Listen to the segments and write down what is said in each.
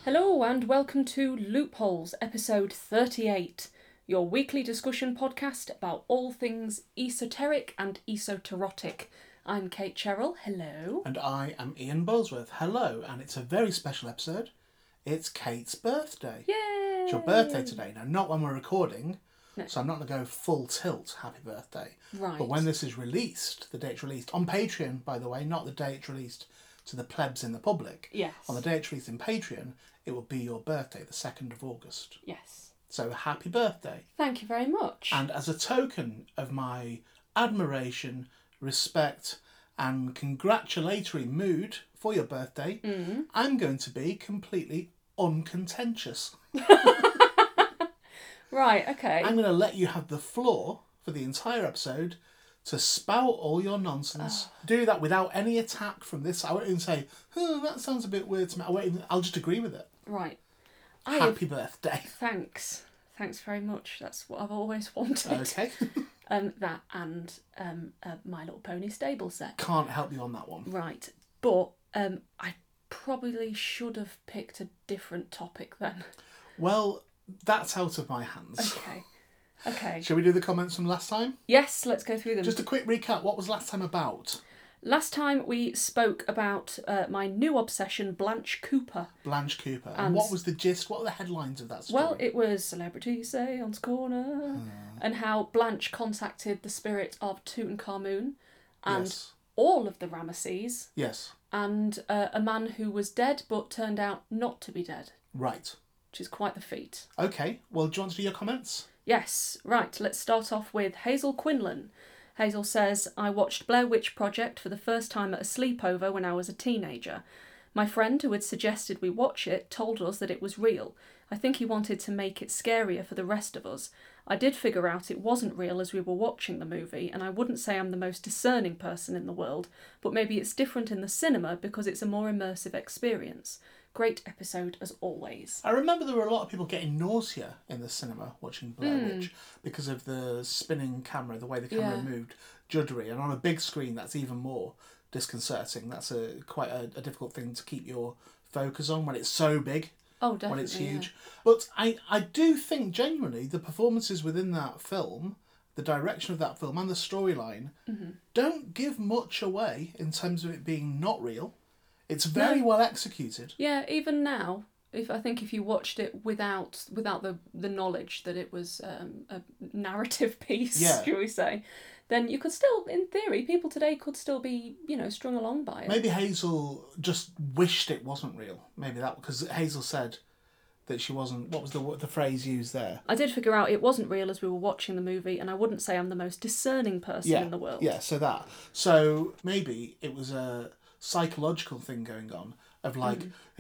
Hello and welcome to Loopholes, episode 38, your weekly discussion podcast about all things esoteric and esoterotic. I'm Kate Cheryl, hello. And I am Ian Bosworth, hello, and it's a very special episode. It's Kate's birthday. Yay! It's your birthday today. Now, not when we're recording, No. so I'm not going to go full tilt, happy birthday. Right. But when this is released, the day it's released, on Patreon, by the way, not the day it's released to the plebs in the public. Yes. On the day it's released in Patreon, it will be your birthday, the 2nd of August. Yes. So happy birthday. Thank you very much. And as a token of my admiration, respect, and congratulatory mood for your birthday, I'm going to be completely uncontentious. Right, okay. I'm going to let you have the floor for the entire episode to spout all your nonsense. Do that without any attack from this. I won't even say, oh, that sounds a bit weird to me. I'll just agree with it. Right. Happy birthday. Thanks. Thanks very much. That's what I've always wanted. Okay. That and My Little Pony stable set. Can't help you on that one. Right. But I probably should have picked a different topic then. Well, that's out of my hands. Okay. Shall we do the comments from last time? Yes, let's go through them. Just a quick recap. What was last time about? Last time we spoke about my new obsession, Blanche Cooper. Blanche Cooper. And what was the gist? What were the headlines of that story? Well, it was Celebrity Seance Corner and how Blanche contacted the spirit of Tutankhamun and Yes. all of the Ramesses Yes. and a man who was dead but turned out not to be dead, Right. which is quite the feat. Okay. Well, do you want to do your comments? Yes, right, let's start off with Hazel Quinlan. Hazel says, I watched Blair Witch Project for the first time at a sleepover when I was a teenager. My friend who had suggested we watch it told us that it was real. I think he wanted to make it scarier for the rest of us. I did figure out it wasn't real as we were watching the movie, and I wouldn't say I'm the most discerning person in the world, but maybe it's different in the cinema because it's a more immersive experience. Great episode as always. I remember there were a lot of people getting nausea in the cinema watching Blair Witch because of the spinning camera, the way the camera moved, juddery, and on a big screen that's even more disconcerting. That's quite a difficult thing to keep your focus on when it's so big. Oh, definitely. When it's huge. Yeah. But I do think genuinely the performances within that film, the direction of that film and the storyline don't give much away in terms of it being not real. It's very well executed. Yeah, even now, I think if you watched it without the knowledge that it was a narrative piece, shall we say, then you could still, in theory, people today could still be, strung along by it. Maybe Hazel just wished it wasn't real. Maybe that, because Hazel said that she wasn't. What was the phrase used there? I did figure out it wasn't real as we were watching the movie, and I wouldn't say I'm the most discerning person in the world. Yeah, so maybe it was a psychological thing going on of like,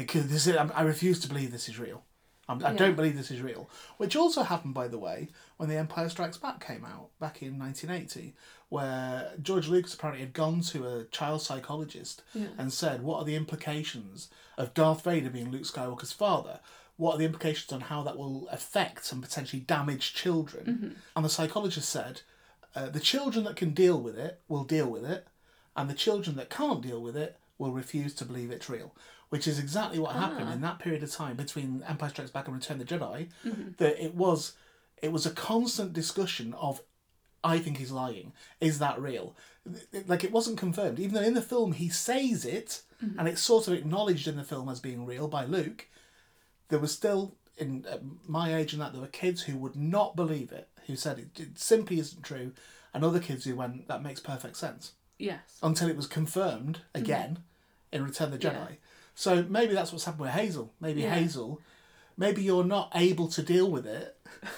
I refuse to believe this is real. I don't believe this is real. Which also happened, by the way, when The Empire Strikes Back came out back in 1980, where George Lucas apparently had gone to a child psychologist and said, what are the implications of Darth Vader being Luke Skywalker's father? What are the implications on how that will affect and potentially damage children? And the psychologist said, the children that can deal with it will deal with it, and the children that can't deal with it will refuse to believe it's real. Which is exactly what happened in that period of time between Empire Strikes Back and Return of the Jedi. That it was a constant discussion of, I think he's lying. Is that real? Like, it wasn't confirmed. Even though in the film he says it, and it's sort of acknowledged in the film as being real by Luke, there was still, in my age and that, there were kids who would not believe it, who said it simply isn't true, and other kids who went, that makes perfect sense. Yes. Until it was confirmed again in Return of the Jedi. Yeah. So maybe that's what's happened with Hazel. Hazel, maybe you're not able to deal with it,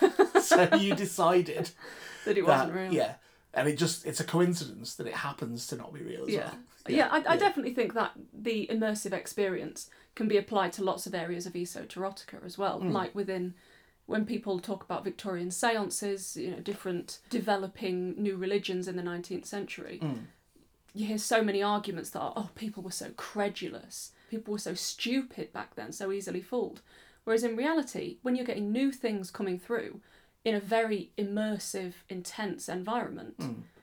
so you decided that it wasn't real. Yeah, and it's a coincidence that it happens to not be real as well. I definitely think that the immersive experience can be applied to lots of areas of esoterotica as well, like when people talk about Victorian seances, different developing new religions in the 19th century. You hear so many arguments that people were so credulous. People were so stupid back then, so easily fooled. Whereas in reality, when you're getting new things coming through in a very immersive, intense environment,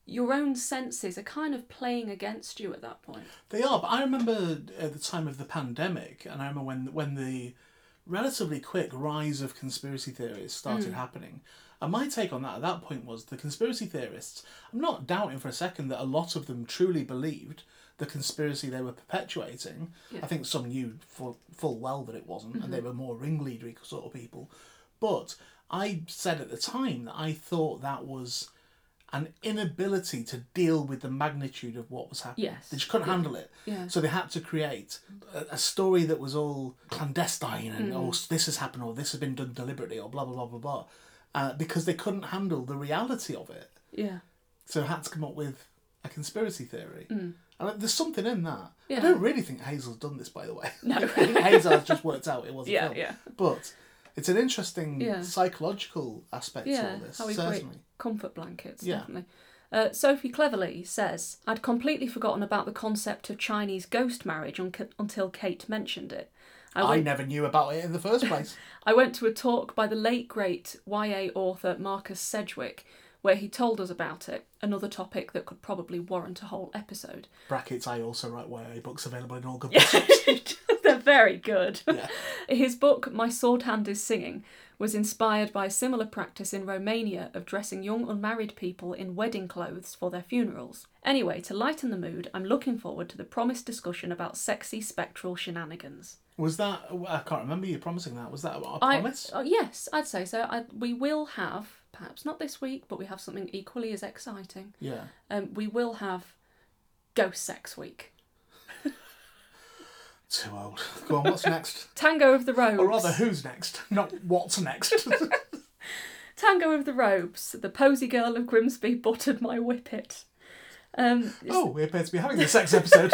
your own senses are kind of playing against you at that point. They are, but I remember at the time of the pandemic, and I remember when the relatively quick rise of conspiracy theories started happening. And my take on that at that point was the conspiracy theorists, I'm not doubting for a second that a lot of them truly believed the conspiracy they were perpetuating. Yeah. I think some knew full well that it wasn't, and they were more ringleadery sort of people. But I said at the time that I thought that was an inability to deal with the magnitude of what was happening. Yes. They just couldn't handle it. Yeah. So they had to create a story that was all clandestine and, oh, this has happened, or this has been done deliberately, or blah, blah, blah, blah, blah. Because they couldn't handle the reality of it. Yeah. So they had to come up with a conspiracy theory. And there's something in that. Yeah. I don't really think Hazel's done this, by the way. No. I think Hazel has just worked out it was a film. Yeah. But it's an interesting psychological aspect to all this, how we certainly. create comfort blankets, Yeah. definitely. Sophie Cleverly says, I'd completely forgotten about the concept of Chinese ghost marriage until Kate mentioned it. I never knew about it in the first place. I went to a talk by the late great YA author Marcus Sedgwick, where he told us about it, another topic that could probably warrant a whole episode. Brackets, I also write YA books available in all good bookshops. They're very good. Yeah. His book, My Sword Hand is Singing, was inspired by a similar practice in Romania of dressing young unmarried people in wedding clothes for their funerals. Anyway, to lighten the mood, I'm looking forward to the promised discussion about sexy spectral shenanigans. Was that... I can't remember you promising that. Was that a promise? Yes, I'd say so. We will have, perhaps not this week, but we have something equally as exciting. Yeah. We will have Ghost Sex Week. Too old. Go on, what's next? Tango of the Robes. Or rather, who's next? Not what's next. Tango of the Robes. The posy girl of Grimsby buttered my whippet. We appear to be having a sex episode.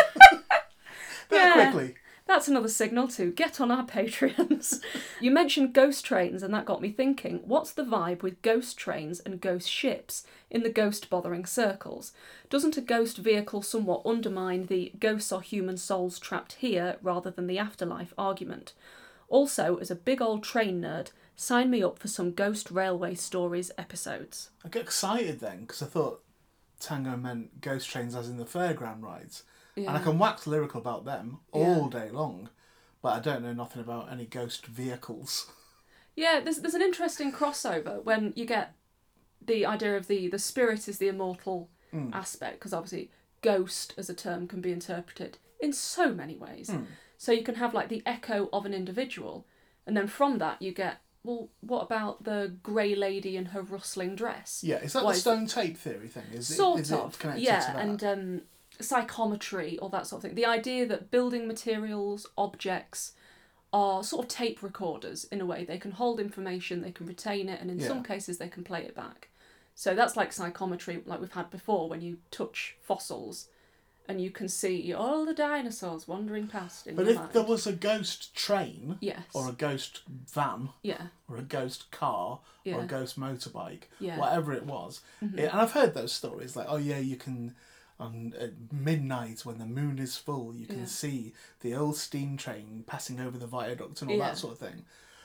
Quickly. That's another signal to get on our Patreons. You mentioned ghost trains, and that got me thinking, what's the vibe with ghost trains and ghost ships in the ghost-bothering circles? Doesn't a ghost vehicle somewhat undermine the ghosts are human souls trapped here rather than the afterlife argument? Also, as a big old train nerd, sign me up for some ghost railway stories episodes. I get excited then, because I thought Tango meant ghost trains as in the fairground rides. Yeah. And I can wax lyrical about them all day long, but I don't know nothing about any ghost vehicles. Yeah, there's an interesting crossover when you get the idea of the spirit is the immortal aspect, because obviously ghost as a term can be interpreted in so many ways. So you can have like the echo of an individual, and then from that you get, well, what about the grey lady in her rustling dress? Yeah, is that the stone tape theory thing? Is it connected to that? And psychometry or that sort of thing. The idea that building materials, objects, are sort of tape recorders in a way. They can hold information, they can retain it, and in some cases they can play it back. So that's like psychometry, like we've had before, when you touch fossils and you can see all the dinosaurs wandering past in your mind. But if there was a ghost train, yes, or a ghost van, or a ghost car, or a ghost motorbike, whatever it was, and I've heard those stories, like, you can... at midnight when the moon is full, you can see the old steam train passing over the viaduct and all that sort of thing.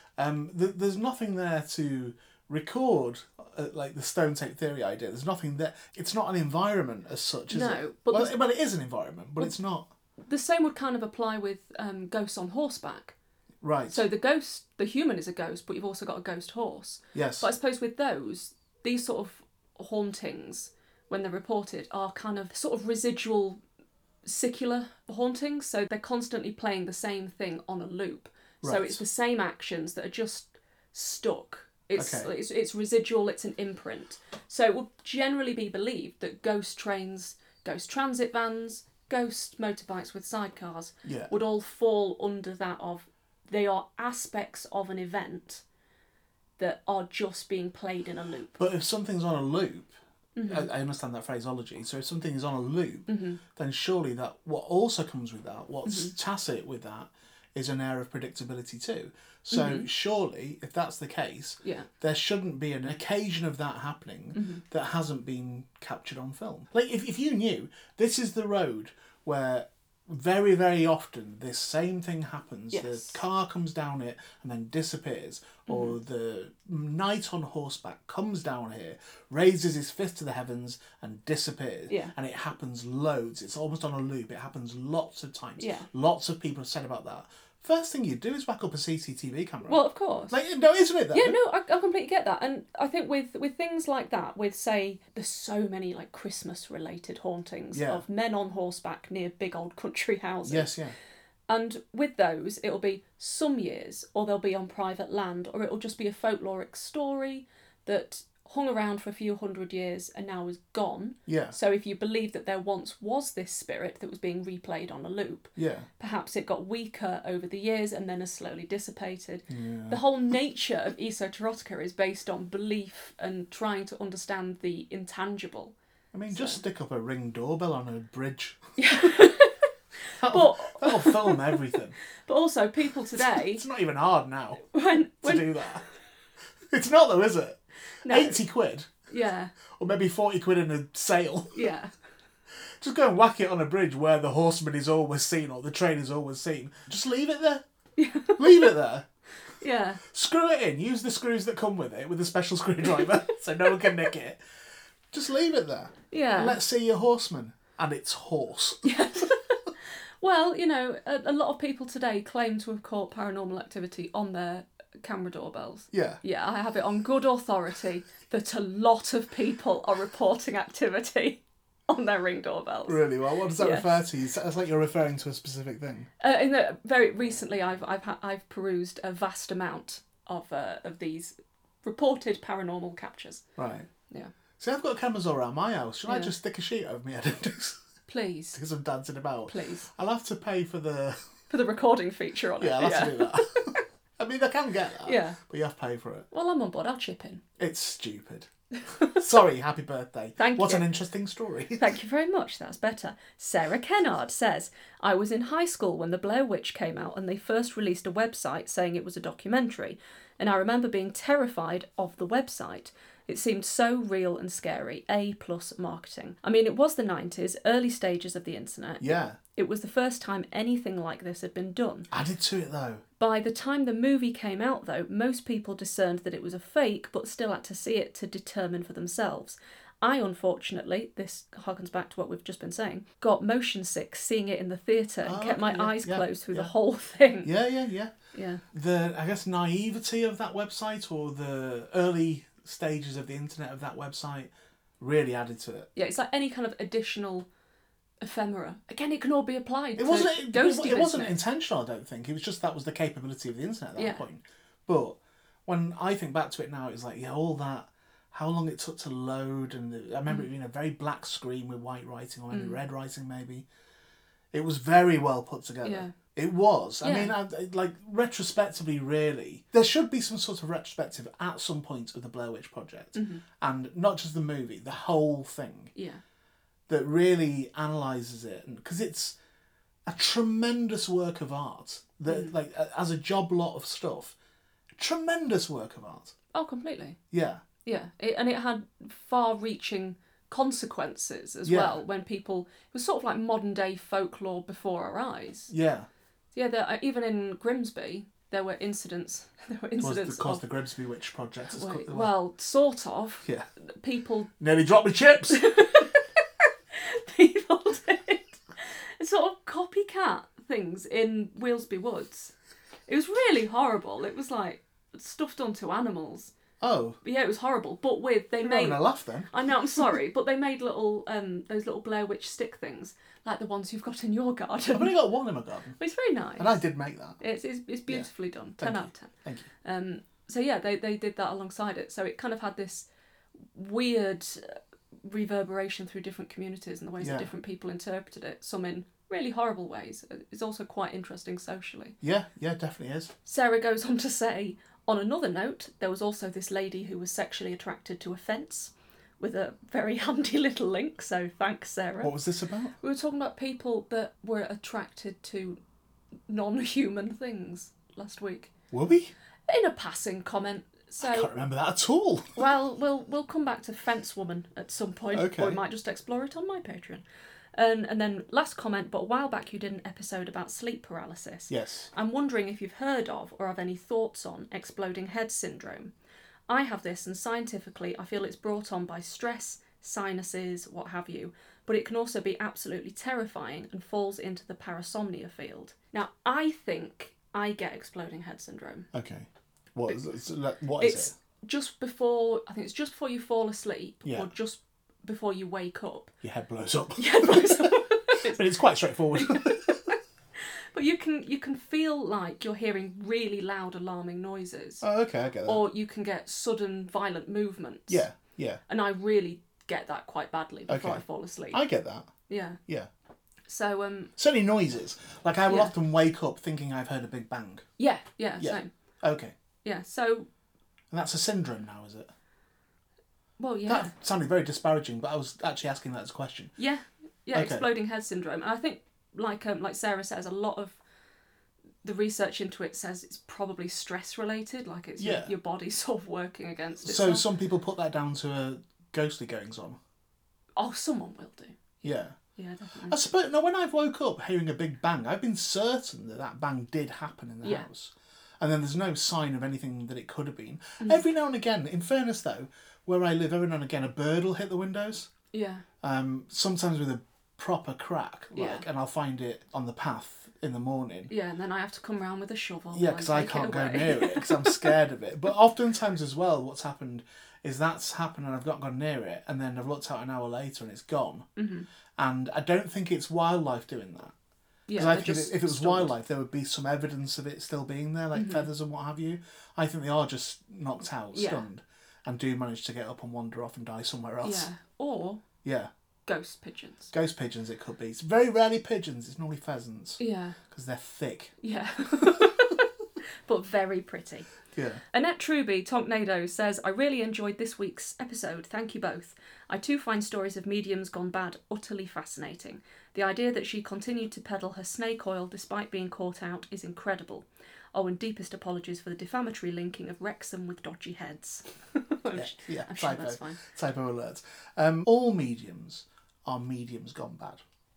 There's nothing there to record, like the stone tape theory idea. There's nothing there. It's not an environment as such, is it? But it is an environment, but it's not. The same would kind of apply with ghosts on horseback. Right. So the human is a ghost, but you've also got a ghost horse. Yes. But I suppose with these sort of hauntings, when they're reported, are kind of sort of residual secular hauntings. So they're constantly playing the same thing on a loop. Right. So it's the same actions that are just stuck. It's residual, it's an imprint. So it would generally be believed that ghost trains, ghost transit vans, ghost motorbikes with sidecars would all fall under that of, they are aspects of an event that are just being played in a loop. But if something's on a loop, I understand that phraseology. So if something is on a loop, then surely that what also comes with that, what's tacit with that, is an air of predictability too. So surely, if that's the case, there shouldn't be an occasion of that happening that hasn't been captured on film. Like if you knew this is the road where very, very often this same thing happens. Yes. The car comes down it and then disappears. Or the knight on horseback comes down here, raises his fist to the heavens and disappears. Yeah. And it happens loads. It's almost on a loop. It happens lots of times. Yeah. Lots of people have said about that. First thing you do is whack up a CCTV camera. Well, of course. Like, no, isn't it though? Yeah, no, I completely get that. And I think with things like that, with, say, there's so many, like, Christmas-related hauntings of men on horseback near big old country houses. Yes, yeah. And with those, it'll be some years, or they'll be on private land, or it'll just be a folkloric story that hung around for a few hundred years and now is gone. Yeah. So if you believe that there once was this spirit that was being replayed on a loop, perhaps it got weaker over the years and then has slowly dissipated. Yeah. The whole nature of esoterotica is based on belief and trying to understand the intangible. I mean, just stick up a Ring doorbell on a bridge. But That'll film everything. But also, people today... It's not even hard now when to do that. It's not though, is it? No. 80 quid. Yeah. Or maybe 40 quid in a sale. Yeah. Just go and whack it on a bridge where the horseman is always seen or the train is always seen. Just leave it there. Leave it there. Yeah. Screw it in. Use the screws that come with it with a special screwdriver so no one can nick it. Just leave it there. Yeah. And let's see your horseman. And it's horse. Yes. Well, you know, a lot of people today claim to have caught paranormal activity on their camera doorbells. Yeah. Yeah, I have it on good authority that a lot of people are reporting activity on their Ring doorbells. Really? Well, what does that refer to? It's like you're referring to a specific thing. Very recently, I've perused a vast amount of these reported paranormal captures. Right. Yeah. See, I've got cameras all around my house. Should I just stick a sheet over my head and do Please. some dancing about? Please. I'll have to pay for the recording feature on it. Yeah, I'll have to do that. I mean, I can get that. Yeah. But you have to pay for it. Well, I'm on board. I'll chip in. It's stupid. Sorry, happy birthday. Thank you. What an interesting story. Thank you very much. That's better. Sarah Kennard says, I was in high school when The Blair Witch came out and they first released a website saying it was a documentary. And I remember being terrified of the website. It seemed so real and scary. A+ marketing. I mean, it was the 90s, early stages of the internet. Yeah. It was the first time anything like this had been done. Added to it, though. By the time the movie came out, though, most people discerned that it was a fake, but still had to see it to determine for themselves. I, unfortunately, this harkens back to what we've just been saying, got motion sick seeing it in the theatre and kept my eyes closed through the whole thing. Yeah. Yeah. The, I guess, naivety of that website or the early stages of the internet of that website really added to it. Yeah, it's like any kind of additional ephemera. Again, it can all be applied It wasn't intentional, I don't think. It was just that was the capability of the internet at that point. But when I think back to it now, it's like, all that, how long it took to load, and I remember it being a very black screen with white writing or maybe red writing maybe. It was very well put together. Yeah. It was. I mean, like, retrospectively, really, there should be some sort of retrospective at some point of the Blair Witch Project. Mm-hmm. And not just the movie, the whole thing. Yeah. That really analyses it. Because it's a tremendous work of art. That, like, as a job lot of stuff, tremendous work of art. Oh, completely. Yeah. Yeah. And it had far-reaching consequences as well when people... It was sort of like modern-day folklore before our eyes. Yeah. Yeah, even in Grimsby, there were incidents. Because the Grimsby Witch Project is well, sort of. Yeah. People nearly dropped me chips. People did sort of copycat things in Wheelsby Woods. It was really horrible. It was like stuff done to animals. Oh. Yeah, it was horrible. But they made... having a laugh then. I know, I'm sorry, but they made little those little Blair Witch stick things, like the ones you've got in your garden. I've only got one in my garden. But it's very nice. And I did make that. It's beautifully done. 10 out of 10. Thank you. So yeah, they did that alongside it. So it kind of had this weird reverberation through different communities and the ways that different people interpreted it. Some in really horrible ways. It's also quite interesting socially. Yeah, definitely is. Sarah goes on to say, on another note, there was also this lady who was sexually attracted to a fence with a very handy little link, so thanks, Sarah. What was this about? We were talking about people that were attracted to non-human things last week. Were we? In a passing comment. So, I can't remember that at all. Well, we'll come back to Fence Woman at some point, Okay. or we might just explore it on my Patreon. And then last comment, but a while back you did an episode about sleep paralysis. Yes. I'm wondering if you've heard of or have any thoughts on exploding head syndrome. I have this, and scientifically I feel it's brought on by stress, sinuses, what have you, but it can also be absolutely terrifying and falls into the parasomnia field. Now, I think I get exploding head syndrome. Okay. What is it? Just before, I think it's just before you fall asleep, Yeah. or just before you wake up. Your head blows up. Your head blows up. But it's quite straightforward. But you can feel like you're hearing really loud, alarming noises. Oh, okay, I get that. Or you can get sudden, violent movements. Yeah, yeah. And I really get that quite badly before Okay. I fall asleep. I get that. Yeah. Yeah. So, Certainly noises. Like, I will Yeah. often wake up thinking I've heard a big bang. yeah, Yeah. same. Okay. Yeah, so, And that's a syndrome now, is it? well, yeah. That sounded very disparaging, but I was actually asking that as a question. Yeah, Okay. exploding head syndrome. And I think, like Sarah says, a lot of the research into it says it's probably stress related, like it's your body sort of working against itself. So some people put that down to a ghostly goings on. Oh, someone will do. Yeah. Yeah, definitely. I suppose, no, when I've woke up hearing a big bang, I've been certain that that bang did happen in the Yeah. house. And then there's no sign of anything that it could have been. Mm. Every now and again, in fairness though, where I live, every now and again a bird will hit the windows. Yeah. Sometimes with a proper crack, Yeah. and I'll find it on the path in the morning. Yeah, and then I have to come round with a shovel. Yeah, and because I take it can't go away. near it because I'm scared of it. But oftentimes as well, what's happened is that's happened and I've not gone near it, and then I've looked out an hour later and it's gone. Mm-hmm. And I don't think it's wildlife doing that. Yeah, Because I they're think just if it was stunned. wildlife, there would be some evidence of it still being there, like feathers and what have you. I think they are just knocked out, Yeah. stunned, and do manage to get up and wander off and die somewhere else. Yeah, or Yeah. ghost pigeons. Ghost pigeons it could be. It's very rarely pigeons, it's normally pheasants. Yeah, Because they're thick. yeah. But very pretty. Yeah. Annette Truby, Tonknado, says, I really enjoyed this week's episode. Thank you both. I too find stories of mediums gone bad utterly fascinating. The idea that she continued to peddle her snake oil despite being caught out is incredible. Oh, and deepest apologies for the defamatory linking of Wrexham with dodgy heads. Yeah, I'm sure typo. that's fine. Typo alert. All mediums are mediums gone bad.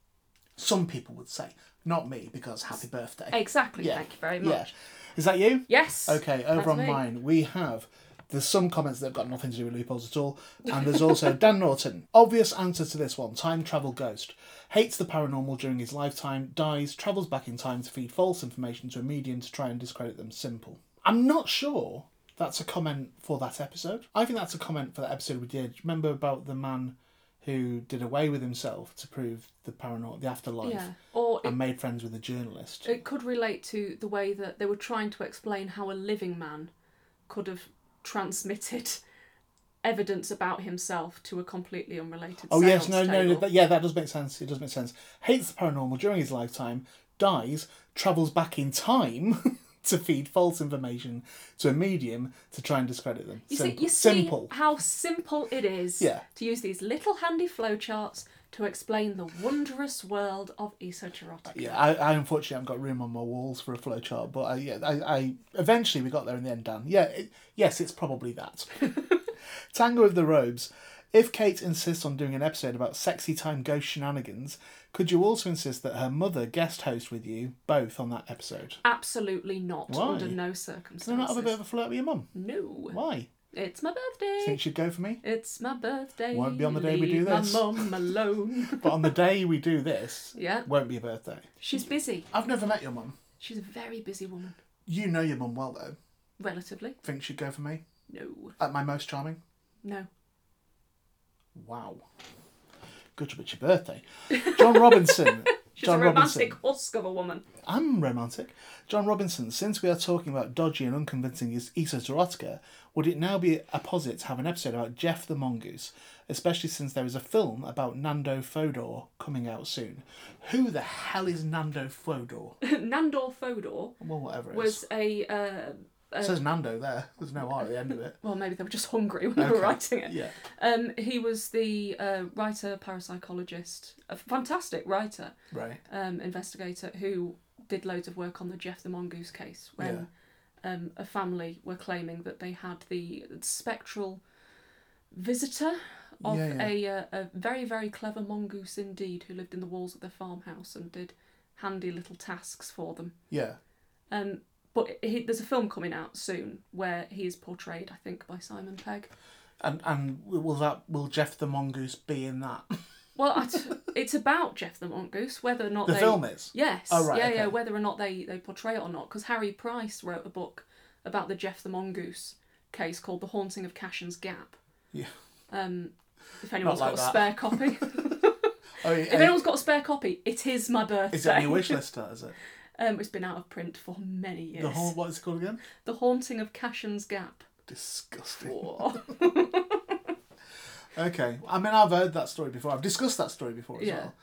Some people would say. Not me, because happy birthday. Exactly, Yeah. thank you very much. Yeah. Is that you? Yes. Okay, over that's on me. mine, we have... There's some comments that have got nothing to do with loopholes at all. And there's also Dan Norton. Obvious answer to this one. Time travel ghost. Hates the paranormal during his lifetime. Dies. Travels back in time to feed false information to a medium to try and discredit them. Simple. I'm not sure that's a comment for that episode. I think that's a comment for that episode we did. Remember about the man who did away with himself to prove the paranormal, the afterlife, Yeah. Or and made friends with a journalist. it could relate to the way that they were trying to explain how a living man could have transmitted evidence about himself to a completely unrelated Oh yes, no, table. that does make sense. It does make sense. Hates the paranormal during his lifetime, dies, travels back in time to feed false information to a medium to try and discredit them. You Simple. see Simple. how simple it is Yeah. to use these little handy flowcharts to explain the wondrous world of esoterotica. Yeah, I unfortunately haven't got room on my walls for a flowchart, but I eventually we got there in the end, Dan. Yeah, yes, it's probably that. Tango of the Robes. If Kate insists on doing an episode about sexy time ghost shenanigans, could you also insist that her mother guest host with you both on that episode? Absolutely not. Why? Under no circumstances. Can I not have a bit of a flirt with your mum? No. Why? It's my birthday. Think she'd go for me? It's my birthday. Won't be on the day we do Leave this. my mum alone. But on the day we do this, Yeah. won't be a birthday. She's busy. I've never met your mum. She's a very busy woman. You know your mum well though. Relatively. Think she'd go for me? No. At my most charming? No. Wow. Good job, it's your birthday. John Robinson. She's John a romantic Robinson. husk of a woman. I'm romantic. John Robinson, since we are talking about dodgy and unconvincing esoterotica, would it now be a posit to have an episode about Jeff the Mongoose, especially since there is a film about Nando Fodor coming out soon? Who the hell is Nando Fodor? Nandor Fodor Well, whatever it was is. a... It says Nando there. There's no R at the end of it. Well, maybe they were just hungry when they were Okay. writing it. Yeah. He was the writer, parapsychologist, a fantastic writer, Right. investigator who did loads of work on the Jeff the Mongoose case when a family were claiming that they had the spectral visitor of Yeah. a very, very clever mongoose indeed, who lived in the walls of their farmhouse and did handy little tasks for them. Yeah. But there's a film coming out soon where he is portrayed, I think, by Simon Pegg. And will Jeff the Mongoose be in that? Well, it's about Jeff the Mongoose, whether or not The film is? Yes. Oh, right, yeah, okay. yeah, whether or not they portray it or not. Because Harry Price wrote a book about the Jeff the Mongoose case called The Haunting of Cashin's Gap. Yeah. If anyone's Not like got a that. spare copy. If anyone's got a spare copy, it is my birthday. Is it on your wish list, is it? It's been out of print for many years. What is it called again? The Haunting of Cashin's Gap. Disgusting. Whoa. Okay. I mean, I've heard that story before. I've discussed that story before as well.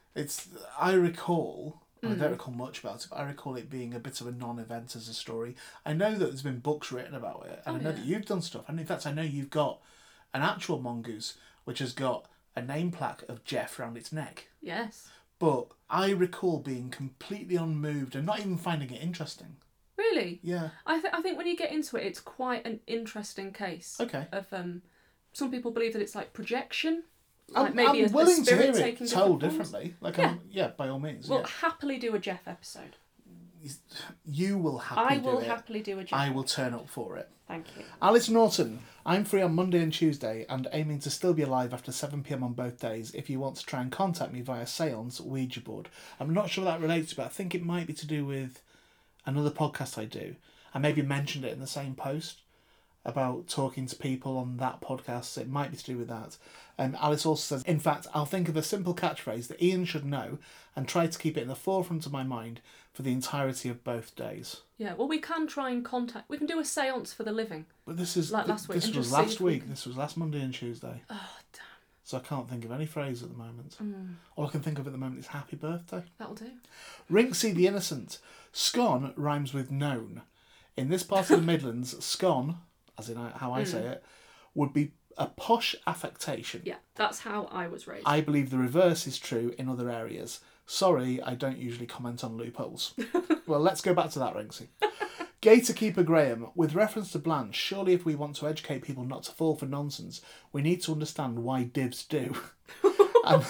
I recall, I don't recall much about it, but I recall it being a bit of a non-event as a story. I know that there's been books written about it, and I know that you've done stuff. And in fact, I know you've got an actual mongoose which has got a name plaque of Jeff around its neck. Yes. But I recall being completely unmoved and not even finding it interesting. Really? Yeah. I think when you get into it, it's quite an interesting case. Okay. Of some people believe that it's like projection. I'm willing to hear it told differently. By all means. We'll happily do a Jeff episode. You will happily do it. I will happily do a Jeff. I will turn up for it. Thank you. Alice Norton, I'm free on Monday and Tuesday and aiming to still be alive after 7 p.m. on both days if you want to try and contact me via Seance Ouija board. I'm not sure that relates, but I think it might be to do with another podcast I do. I maybe mentioned it in the same post about talking to people on that podcast, so it might be to do with that. Alice also says, in fact, I'll think of a simple catchphrase that Ian should know and try to keep it in the forefront of my mind for the entirety of both days. Yeah, well, we can try and we can do a seance for the living. But this is like last week. This was last week. This was last Monday and Tuesday. Oh, damn. So I can't think of any phrase at the moment. All I can think of at the moment is happy birthday. That'll do. Rinksy the Innocent. Scone rhymes with known. In this part of the Midlands, scone, as in how I say it, would be a posh affectation. Yeah, that's how I was raised. I believe the reverse is true in other areas. Sorry, I don't usually comment on loopholes. Well, let's go back to that, Rinksy. Gatorkeeper Graham, with reference to Blanche, surely if we want to educate people not to fall for nonsense, we need to understand why divs do. and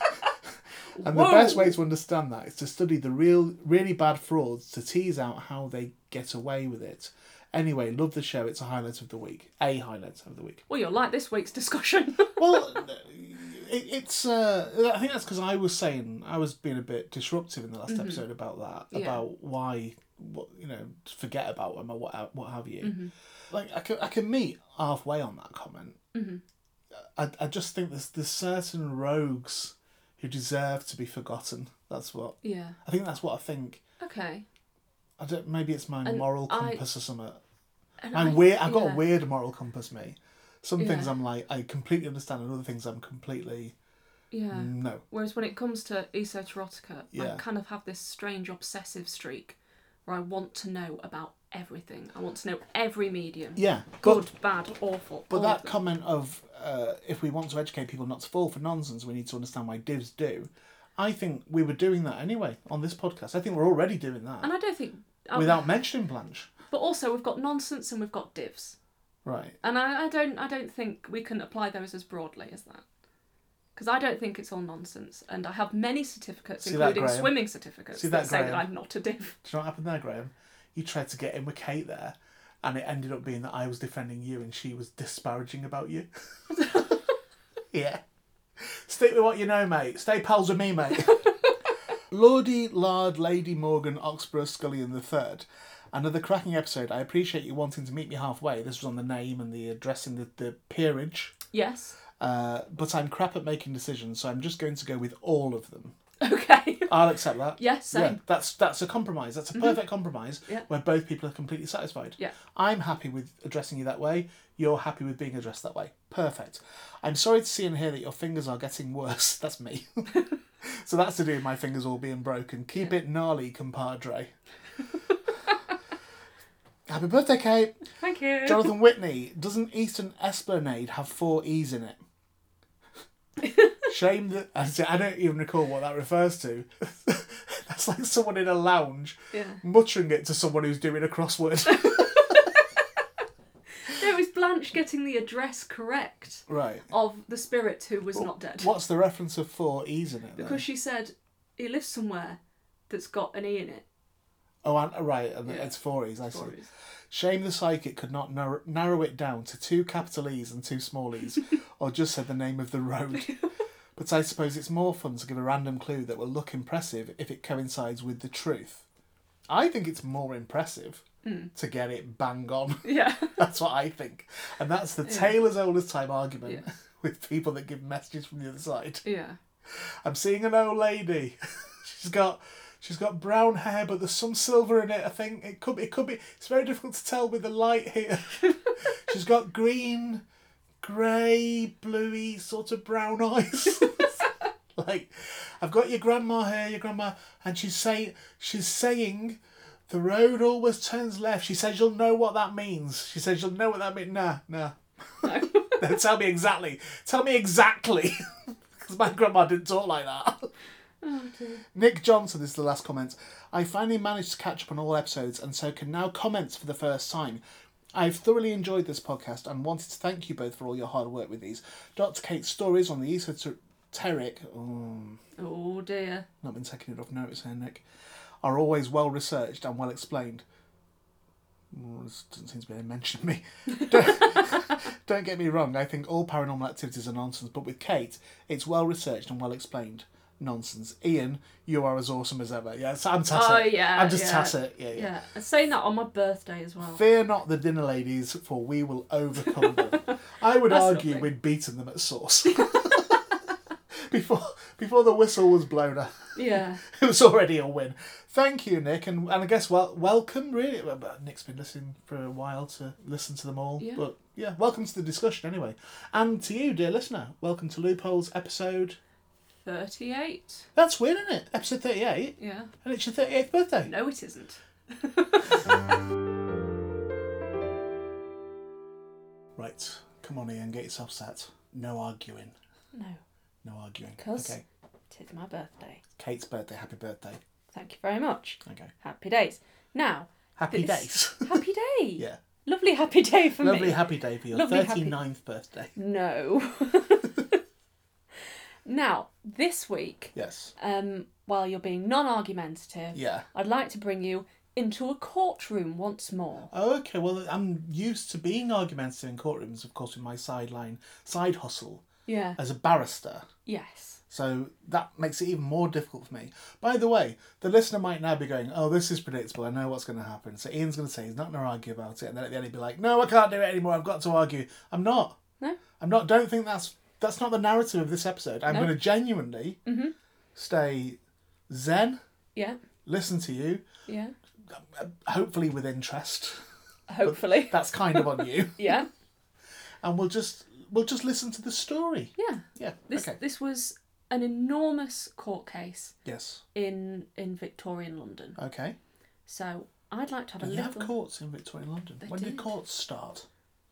the best way to understand that is to study the really bad frauds to tease out how they get away with it. Anyway, love the show. It's a highlight of the week. A highlight of the week. Well, you'll like this week's discussion. Well, it's. I think that's because I was being a bit disruptive in the last episode about that, about why, forget about them or what have you. Like I can meet halfway on that comment. I just think there's certain rogues who deserve to be forgotten. That's what. Yeah. I think that's what I think. Okay. I don't. Maybe it's my moral compass or something. I've got a weird moral compass, me. Some things I'm like, I completely understand, and other things I'm completely... Yeah. No. Whereas when it comes to esoterotica, Yeah. I kind of have this strange obsessive streak where I want to know about everything. I want to know every medium. Yeah. Good, bad, awful. But that comment of, if we want to educate people not to fall for nonsense, we need to understand why divs do. I think we were doing that anyway on this podcast. I think we're already doing that. And I don't think... without mentioning Blanche. But also we've got nonsense and we've got divs. Right. And I don't think we can apply those as broadly as that. Because I don't think it's all nonsense. And I have many certificates, including swimming certificates, that say that I'm not a div. Do you know what happened there, Graham? You tried to get in with Kate there, and it ended up being that I was defending you and she was disparaging about you. Yeah. Stick with what you know, mate. Stay pals with me, mate. Lordy Lard Lady Morgan Oxborough Scullion III. Another cracking episode. I appreciate you wanting to meet me halfway. This was on the name and the addressing the peerage. Yes. But I'm crap at making decisions, so I'm just going to go with all of them. Okay. I'll accept that. Yes, same. Yeah, that's a compromise. That's a perfect compromise where both people are completely satisfied. Yeah. I'm happy with addressing you that way. You're happy with being addressed that way. Perfect. I'm sorry to see and hear that your fingers are getting worse. That's me. So that's to do with my fingers all being broken. Keep it gnarly, compadre. Happy birthday, Kate. Thank you. Jonathan Whitney. Doesn't Eastern Esplanade have 4 E's in it? Shame that... I don't even recall what that refers to. That's like someone in a lounge muttering it to someone who's doing a crossword. It was Blanche getting the address correct Right. of the spirit who was not dead. What's the reference of 4 E's in it, then? Because she said he lives somewhere that's got an E in it. Oh, right, and Yeah. it's 4 E's, I see. 4 E's. Shame the psychic could not narrow it down to 2 capital E's and 2 small E's, or just said the name of the road. But I suppose it's more fun to give a random clue that will look impressive if it coincides with the truth. I think it's more impressive to get it bang on. Yeah. That's what I think. And that's the tale as old as time argument Yeah. with people that give messages from the other side. Yeah. I'm seeing an old lady. She's got brown hair, but there's some silver in it. I think it could be. It's very difficult to tell with the light here. She's got green, grey, bluey, sort of brown eyes. Like, I've got your grandma here, and she's saying, the road always turns left. She says you'll know what that means. Nah. No. No, tell me exactly. Because my grandma didn't talk like that. Oh, dear. Nick Johnson is the last comment. I finally managed to catch up on all episodes and so can now comment for the first time. I've thoroughly enjoyed this podcast and wanted to thank you both for all your hard work with these. Dr. Kate's stories on the esoteric... Oh, dear. Not been taking it off notice here, Nick. Are always well researched and well explained. This doesn't seem to be any mention of me. Don't get me wrong, I think all paranormal activities are nonsense, but with Kate, it's well researched and well explained. Nonsense. Ian, you are as awesome as ever. Yeah, I'm tacit. Oh, yeah. I'm just yeah. tacit. Yeah. Yeah. I'm saying that on my birthday as well. Fear not the dinner ladies, for we will overcome them. I would That's argue lovely. we'd beaten them at source. Before the whistle was blown up. Yeah. It was already a win. Thank you, Nick, and I guess welcome. Really, Nick's been listening for a while to listen to them all, Yeah. but yeah, welcome to the discussion anyway, and to you, dear listener, welcome to Loopholes episode. 38. That's weird, isn't it? Episode 38, Yeah. and it's your 38th birthday. No, it isn't. Right, come on, Ian, get yourself set. No arguing. No. No arguing. Because Okay. it is my birthday. Kate's birthday. Happy birthday. Thank you very much. Okay. Happy days. Now, Happy this- days. happy day. Yeah. Lovely happy day for Lovely me. happy day for your Lovely happy- 39th birthday. No. Now, this week, Yes. while you're being non-argumentative, Yeah. I'd like to bring you into a courtroom once more. Oh, okay. Well, I'm used to being argumentative in courtrooms, of course, with my side hustle Yeah. as a barrister. Yes. So that makes it even more difficult for me. By the way, the listener might now be going, oh, this is predictable. I know what's going to happen. So Ian's going to say he's not going to argue about it. And then at the end he'll be like, no, I can't do it anymore. I've got to argue. I'm not. No? I'm not. Don't think that's not the narrative of this episode. I'm No. going to genuinely stay zen, Yeah. listen to you, Yeah. hopefully with interest. Hopefully. That's kind of on you. Yeah. And we'll just listen to the story. Yeah. Yeah. This Okay. this was an enormous court case Yes. in Victorian London. Okay. So I'd like to have a You little. have courts in Victorian London. They When did did. courts start?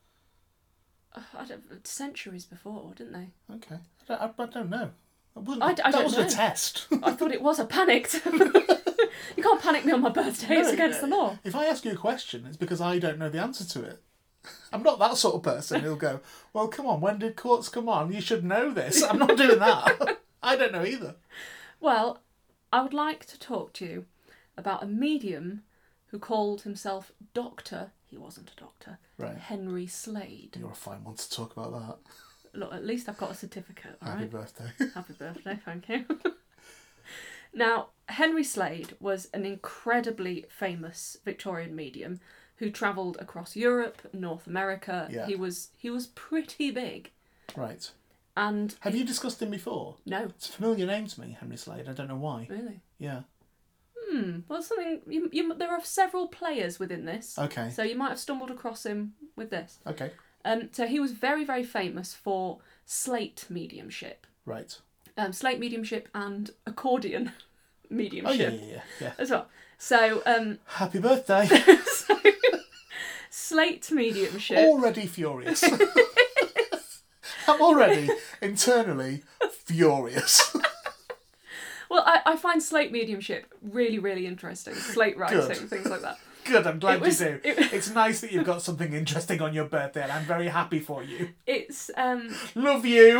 Centuries before, didn't they? Okay. I don't know. I That don't wasn't know. a test. I thought it was. I panicked. You can't panic me on my birthday. It's No, against the law. If I ask you a question, it's because I don't know the answer to it. I'm not that sort of person who'll go, well, come on, when did courts come on? You should know this. I'm not doing that. I don't know either. Well, I would like to talk to you about a medium who called himself Doctor. He wasn't a doctor. Right. Henry Slade. You're a fine one to talk about that. Look, at least I've got a certificate, all Happy right? birthday. Happy birthday, thank you. Now, Henry Slade was an incredibly famous Victorian medium who travelled across Europe, North America. Yeah. He was pretty big. Right. And Have you discussed him before? no, It's a familiar name to me, Henry Slade. I don't know why. really. Yeah. Well, something there are several players within this. Okay. So you might have stumbled across him with this. Okay. So he was very, very famous for slate mediumship. Right. Slate mediumship and accordion Oh, mediumship yeah. as well. So, Happy birthday. so slate mediumship. Already furious. I'm already internally furious. Well, I find slate mediumship really, really interesting. Slate writing, Good. things like that. Good, I'm glad was- you do. It's nice that you've got something interesting on your birthday, and I'm very happy for you. It's Love you.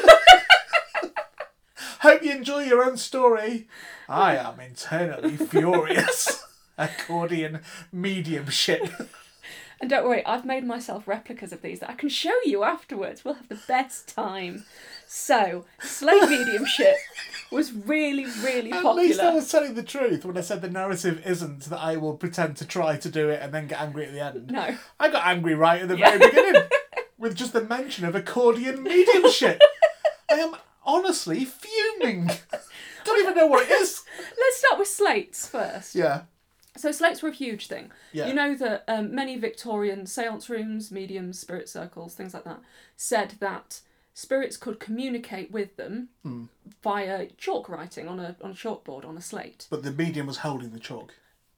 Hope you enjoy your own story. I am internally furious. Accordion mediumship. and don't worry, I've made myself replicas of these that I can show you afterwards. We'll have the best time. So, slate mediumship was really, really At least I popular. was telling the truth when I said the narrative isn't that I will pretend to try to do it and then get angry at the end. No. I got angry right at the very beginning with just the mention of accordion mediumship. I am honestly fuming. Don't even know what it is. Let's start with slates first. Yeah. So slates were a huge thing. Yeah. You know that many Victorian seance rooms, mediums, spirit circles, things like that, said that spirits could communicate with them via chalk writing on a chalkboard, on a slate. But the medium was holding the chalk.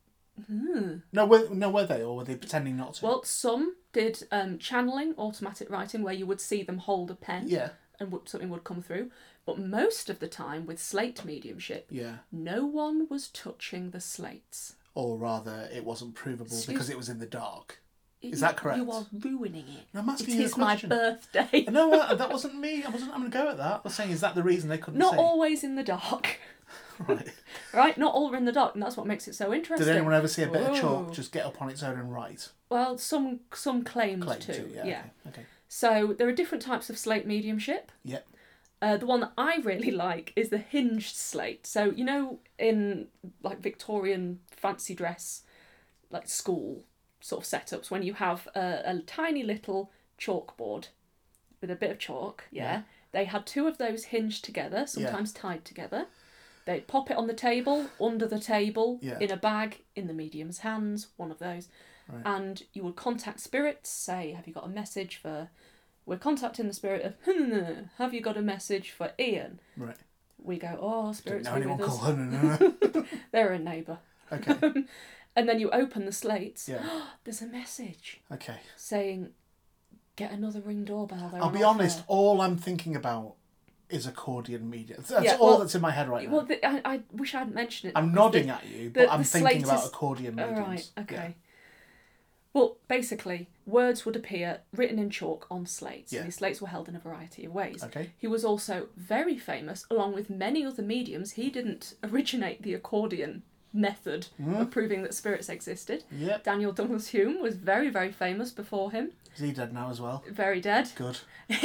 No, were they? Or were they pretending not to? Well, some did channeling, automatic writing, where you would see them hold a pen Yeah. and something would come through. But most of the time with slate mediumship, Yeah. no one was touching the slates. Or rather, it wasn't provable Excuse- because it was in the dark. Is You- that correct? You are ruining it. I'm asking It you a is my question. birthday. No, that wasn't me. I'm going to go at that. I was saying, is that the reason they couldn't Not see? always in the dark. Right. Right? Not all are in the dark, and that's what makes it so interesting. Did anyone ever see a bit of Whoa. chalk just get up on its own and write? Well, some claimed Claim to. to, yeah. Okay. So there are different types of slate mediumship. Yep. The one that I really like is the hinged slate. So, you know, in like Victorian fancy dress, like school sort of setups, when you have a tiny little chalkboard with a bit of chalk, they had two of those hinged together, sometimes tied together. They'd pop it on the table, under the table, in a bag, in the medium's hands, one of those. Right. And you would contact spirits, say, have you got a message for... We're contacting the spirit of, have you got a message for Ian? Right. We go, oh, spirits Don't be know with anyone us. call her. They're a neighbour. Okay. And then you open the slates. Yeah. There's a message Okay. saying, get another Ring doorbell. They're I'll on be offer." honest, all I'm thinking about is accordion media. That's Yeah, all well- that's in my head right now. Well, I wish I hadn't mentioned it. I'm because nodding at you, but I'm the thinking slate about is- accordion Oh, mediums. right, okay. Yeah. Well, basically, words would appear written in chalk on slates. Yeah. And these slates were held in a variety of ways. Okay. He was also very famous, along with many other mediums. He didn't originate the accordion method of proving that spirits existed. Yep. Daniel Douglas Hume was very, very famous before him. Is he dead now as well? Very dead. Good.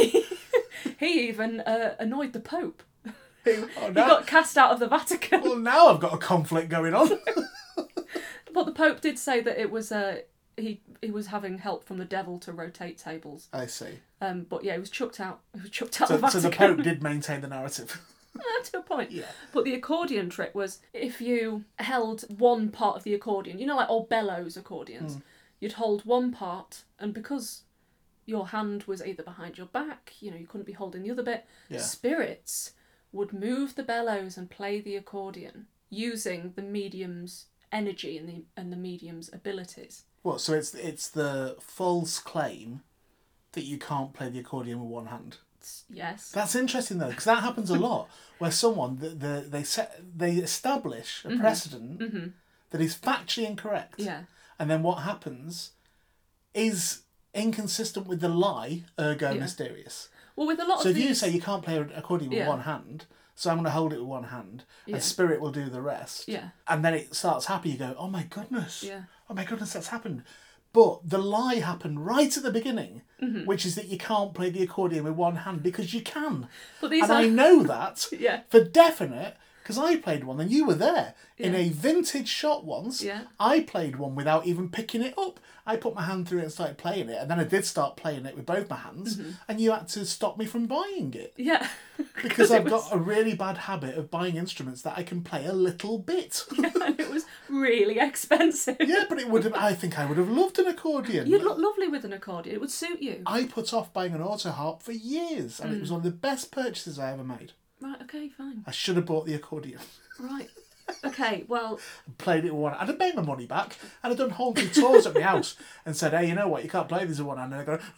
He even annoyed the Pope, who Oh, he no. got cast out of the Vatican. Well, now I've got a conflict going on. But the Pope did say that it was he was having help from the devil to rotate tables. I see. But yeah, he was chucked out. He was chucked out So, of the so Vatican. the Pope did maintain the narrative. To a point. Yeah. But the accordion trick was if you held one part of the accordion, you know, like old bellows accordions, you'd hold one part, and because your hand was either behind your back, you know, you couldn't be holding the other bit, Yeah. spirits would move the bellows and play the accordion using the medium's energy and the medium's abilities. What? So it's the false claim that you can't play the accordion with one hand. Yes. That's interesting though, because that happens a lot, where someone they establish a precedent that is factually incorrect, Yeah. and then what happens is inconsistent with the lie, ergo Yeah. mysterious. Well, with a lot So of if you these... say you can't play an accordion with Yeah. one hand, so I'm going to hold it with one hand, Yeah. and spirit will do the rest. Yeah. And then it starts happening. You go, oh my goodness. Yeah. Oh my goodness, that's happened. But the lie happened right at the beginning, which is that you can't play the accordion with one hand because you can. But these And are... I know that Yeah. for definite because I played one and you were there in Yeah. a vintage shop once. Yeah. I played one without even picking it up. I put my hand through it and started playing it, and then I did start playing it with both my hands, and you had to stop me from buying it. Yeah. Because it I've was- got a really bad habit of buying instruments that I can play a little bit. And it was really expensive. Yeah, but it would have. I think I would have loved an accordion. You'd look lovely with an accordion. It would suit you. I put off buying an auto harp for years, and it was one of the best purchases I ever made. Right, okay, fine. I should have bought the accordion. Right. Okay, well, Played it with one. I'd have made my money back. I'd have done haunted tours at my house and said, "Hey, you know what? You can't play these with one hand." And I go,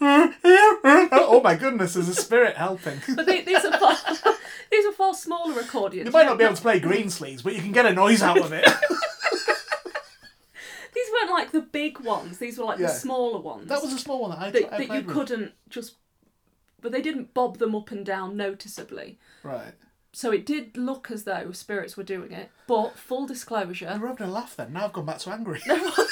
"Oh my goodness, there's a spirit helping." but these are these are far smaller accordions. You might not be able to play green sleeves, but you can get a noise out of it. These weren't like the big ones. These were like the smaller ones. That was a small one that I that played you with. couldn't just... But they didn't bob them up and down noticeably. Right. So it did look as though spirits were doing it. But full disclosure... You were having a laugh then. Now I've gone back to angry.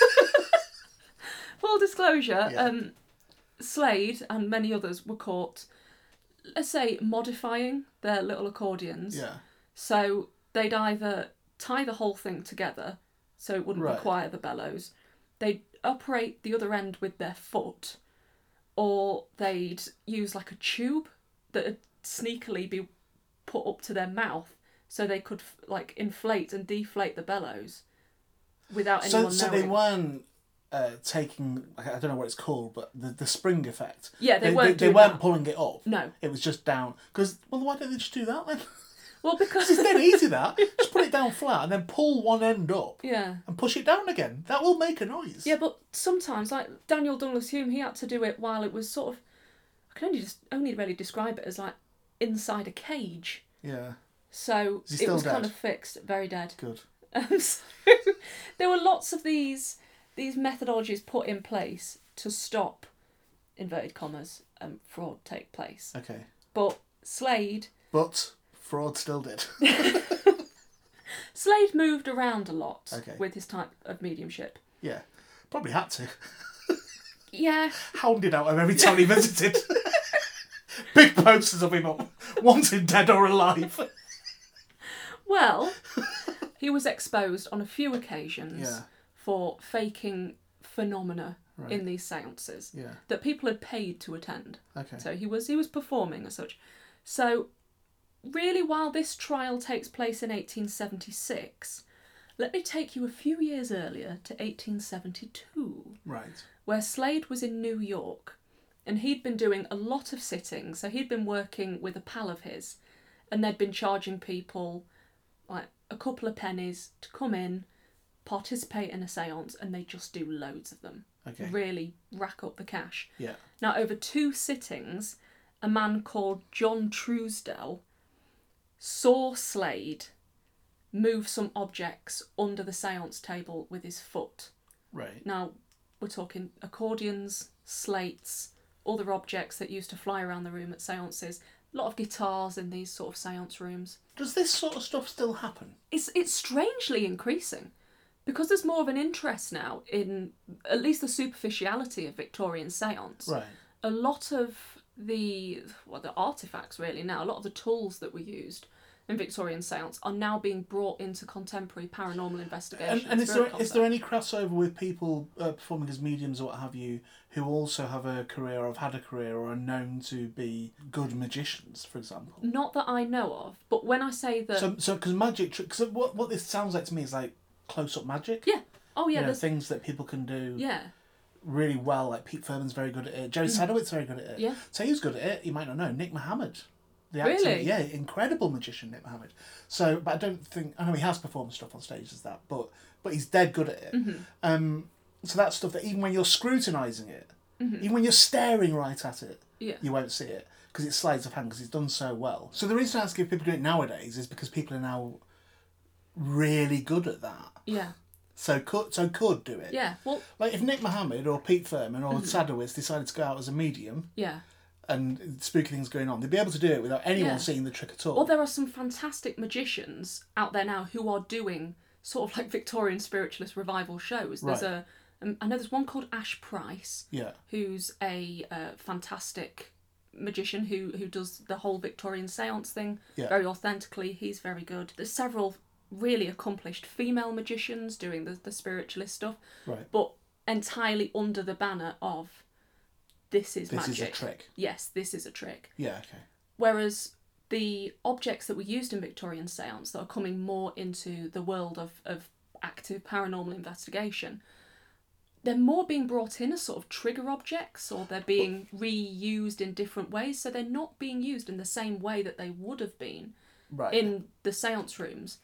Full disclosure, Slade and many others were caught, let's say, modifying their little accordions. Yeah. So they'd either tie the whole thing together so it wouldn't require the bellows. They'd operate the other end with their foot, or they'd use like a tube that'd sneakily be put up to their mouth so they could like inflate and deflate the bellows without anyone knowing. So they weren't taking, I don't know what it's called, but the spring effect. Yeah, they weren't pulling it up. No. It was just down. Because, well, why don't they just do that then? Well, because... It's dead easy, that. Just put it down flat and then pull one end up. Yeah. And push it down again. That will make a noise. Yeah, but sometimes, like Daniel Douglas-Hume, he had to do it while it was sort of... I can only really describe it as like inside a cage. Yeah. So it was kind of fixed. Very dead. Good. So there were lots of these methodologies put in place to stop, inverted commas, fraud take place. Okay. But Slade... But fraud still did. Slade moved around a lot with his type of mediumship. Yeah. Probably had to. Yeah. Hounded out of every town he visited. Big posters of him up. Wanted dead or alive. Well, he was exposed on a few occasions for faking phenomena in these seances that people had paid to attend. Okay. So he was performing as such. So really, while this trial takes place in 1876, let me take you a few years earlier to 1872. Right. Where Slade was in New York, and he'd been doing a lot of sittings. So he'd been working with a pal of his, and they'd been charging people like a couple of pennies to come in, participate in a séance, and they just do loads of them. Okay. Really rack up the cash. Yeah. Now, over 2 sittings, a man called John Truesdell saw Slade move some objects under the séance table with his foot. Right. Now, we're talking accordions, slates, other objects that used to fly around the room at séances. A lot of guitars in these sort of séance rooms. Does this sort of stuff still happen? It's strangely increasing because there's more of an interest now in at least the superficiality of Victorian séance. Right. A lot of the artefacts really now, a lot of the tools that were used in Victorian séance are now being brought into contemporary paranormal investigation. And is there any crossover with people performing as mediums or what have you who also have a career or have had a career or are known to be good magicians, for example? Not that I know of, but when I say that... So because magic... Because what this sounds like to me is like close-up magic. Yeah. Oh, yeah. You know, things that people can do... Yeah. Really well, like Pete Furman's very good at it. Jerry Sadowitz very good at it. Yeah. So who's good at it? You might not know. Nick Mohammed, the actor. Really? Yeah, incredible magician, Nick Mohammed. So, but I don't think I know he has performed stuff on stage as that, but he's dead good at it. Mm-hmm. So that's stuff that even when you're scrutinising it, even when you're staring right at it, you won't see it because it sleights of hand because it's done so well. So the reason I ask if people do it nowadays is because people are now really good at that. Yeah. So could do it. Yeah, well... Like if Nick Mohammed or Pete Furman or Sadowitz decided to go out as a medium and spooky things going on, they'd be able to do it without anyone seeing the trick at all. Well, there are some fantastic magicians out there now who are doing sort of like Victorian spiritualist revival shows. There's I know there's one called Ash Price, who's a fantastic magician who does the whole Victorian séance thing very authentically. He's very good. There's several really accomplished female magicians doing the spiritualist stuff, but entirely under the banner of this is magic. This is a trick. Yes, this is a trick. Yeah, okay. Whereas the objects that were used in Victorian séance that are coming more into the world of active paranormal investigation, they're more being brought in as sort of trigger objects, or they're being reused in different ways, so they're not being used in the same way that they would have been in the séance rooms.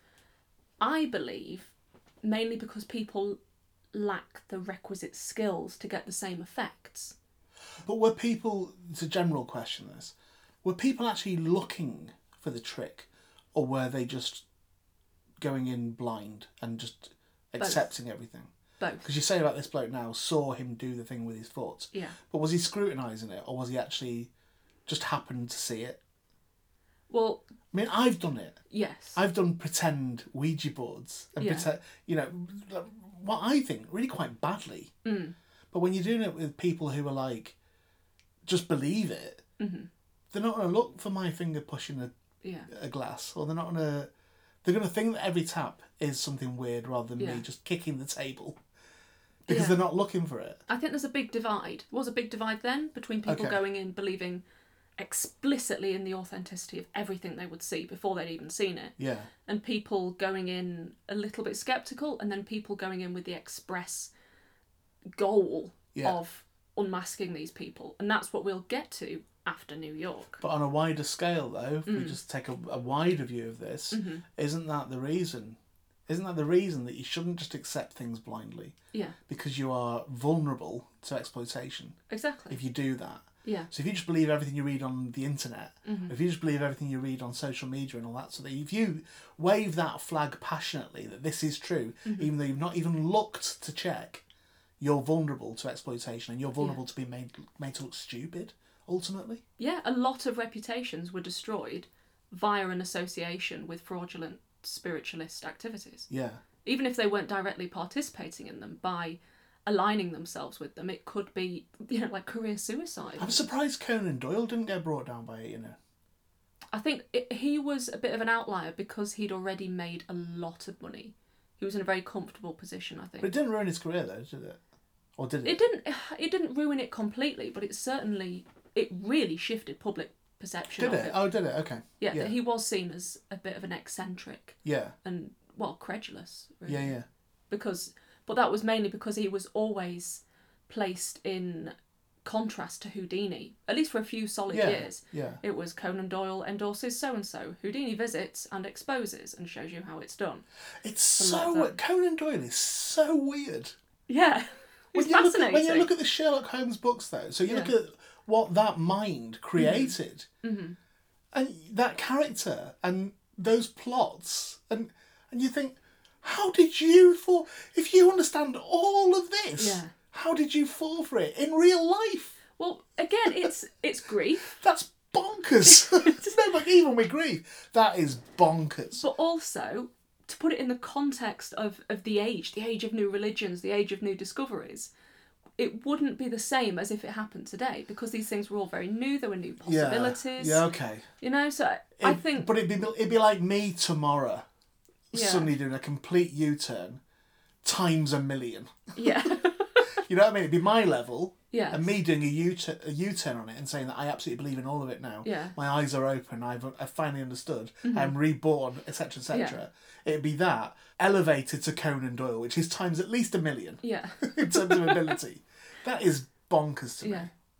I believe mainly because people lack the requisite skills to get the same effects. But were people, it's a general question this, were people actually looking for the trick, or were they just going in blind and just accepting everything? Both. Because you say about this bloke now, saw him do the thing with his foot. Yeah. But was he scrutinising it, or was he actually just happened to see it? Well, I mean, I've done it. yes. I've done pretend Ouija boards and pretend, what I think really quite badly. Mm. But when you're doing it with people who are like, just believe it, they're not going to look for my finger pushing a glass, or they're going to think that every tap is something weird rather than me just kicking the table. Because they're not looking for it. I think there's a big divide. There was a big divide then between people going in believing explicitly in the authenticity of everything they would see before they'd even seen it. Yeah. And people going in a little bit sceptical, and then people going in with the express goal of unmasking these people. And that's what we'll get to after New York. But on a wider scale, though, if we just take a wider view of this, isn't that the reason? Isn't that the reason that you shouldn't just accept things blindly? Yeah. Because you are vulnerable to exploitation. Exactly. If you do that. Yeah. So if you just believe everything you read on the internet, if you just believe everything you read on social media and all that, so that if you wave that flag passionately that this is true, even though you've not even looked to check, you're vulnerable to exploitation, and you're vulnerable to be made to look stupid, ultimately. Yeah, a lot of reputations were destroyed via an association with fraudulent spiritualist activities. Yeah. Even if they weren't directly participating in them, by aligning themselves with them, it could be, like career suicide. I'm surprised Conan Doyle didn't get brought down by it, I think he was a bit of an outlier because he'd already made a lot of money. He was in a very comfortable position, I think. But it didn't ruin his career, though, did it? Or did it? It didn't ruin it completely, but it really shifted public perception of it. Oh, did it? Okay. Yeah, that he was seen as a bit of an eccentric. Yeah. And, credulous, really. Yeah. But that was mainly because he was always placed in contrast to Houdini, at least for a few solid years. Yeah. It was Conan Doyle endorses so-and-so, Houdini visits and exposes and shows you how it's done. It's Conan Doyle is so weird. Yeah. It's fascinating. When you look at the Sherlock Holmes books, though, so you look at what that mind created, and that character and those plots, and you think, how did you fall? If you understand all of this, how did you fall for it in real life? Well, again, it's grief. That's bonkers. No, but even with grief, that is bonkers. But also, to put it in the context of the age of new religions, the age of new discoveries, it wouldn't be the same as if it happened today, because these things were all very new. There were new possibilities. Yeah, okay. So I think... But it'd be like me tomorrow suddenly doing a complete U-turn times a million. Yeah. You know what I mean? It'd be my level. Yeah. And me doing a U-turn on it and saying that I absolutely believe in all of it now. Yeah. My eyes are open. I've finally understood. I'm reborn, etc., etc. It'd be that elevated to Conan Doyle, which is times at least a million. Yeah. In terms of ability. That is bonkers to me.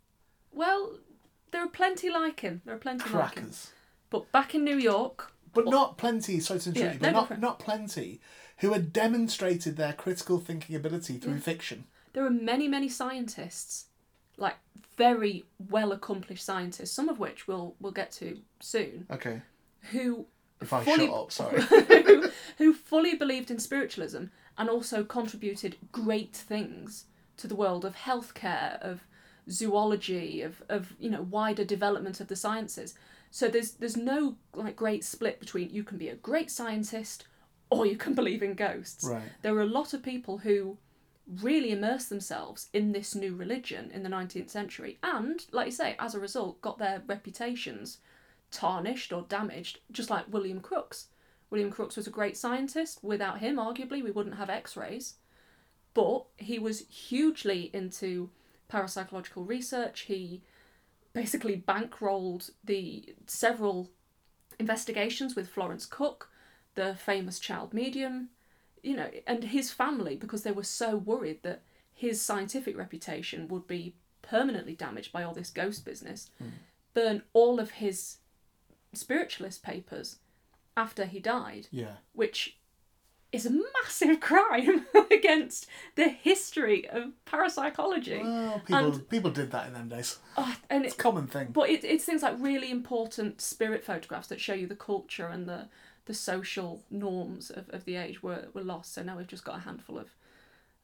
Well, there are plenty like him. Crackers. But back in New York... But not plenty, sorry to interrupt you, but not plenty who had demonstrated their critical thinking ability through fiction. There are many, many scientists, like very well accomplished scientists, some of which we'll get to soon. Okay. Who if I shut up, sorry. who fully believed in spiritualism and also contributed great things to the world of healthcare, of zoology, of wider development of the sciences. So there's no great split between you can be a great scientist or you can believe in ghosts. Right. There are a lot of people who really immersed themselves in this new religion in the 19th century and, like you say, as a result, got their reputations tarnished or damaged, just like William Crookes. William Crookes was a great scientist. Without him, arguably, we wouldn't have X-rays. But he was hugely into parapsychological research. He basically bankrolled the several investigations with Florence Cook, the famous child medium, and his family, because they were so worried that his scientific reputation would be permanently damaged by all this ghost business, burn all of his spiritualist papers after he died, which is a massive crime against the history of parapsychology. Well, people did that in them days. And it's a common thing. But it's things like really important spirit photographs that show you the culture and the social norms of the age were lost. So now we've just got a handful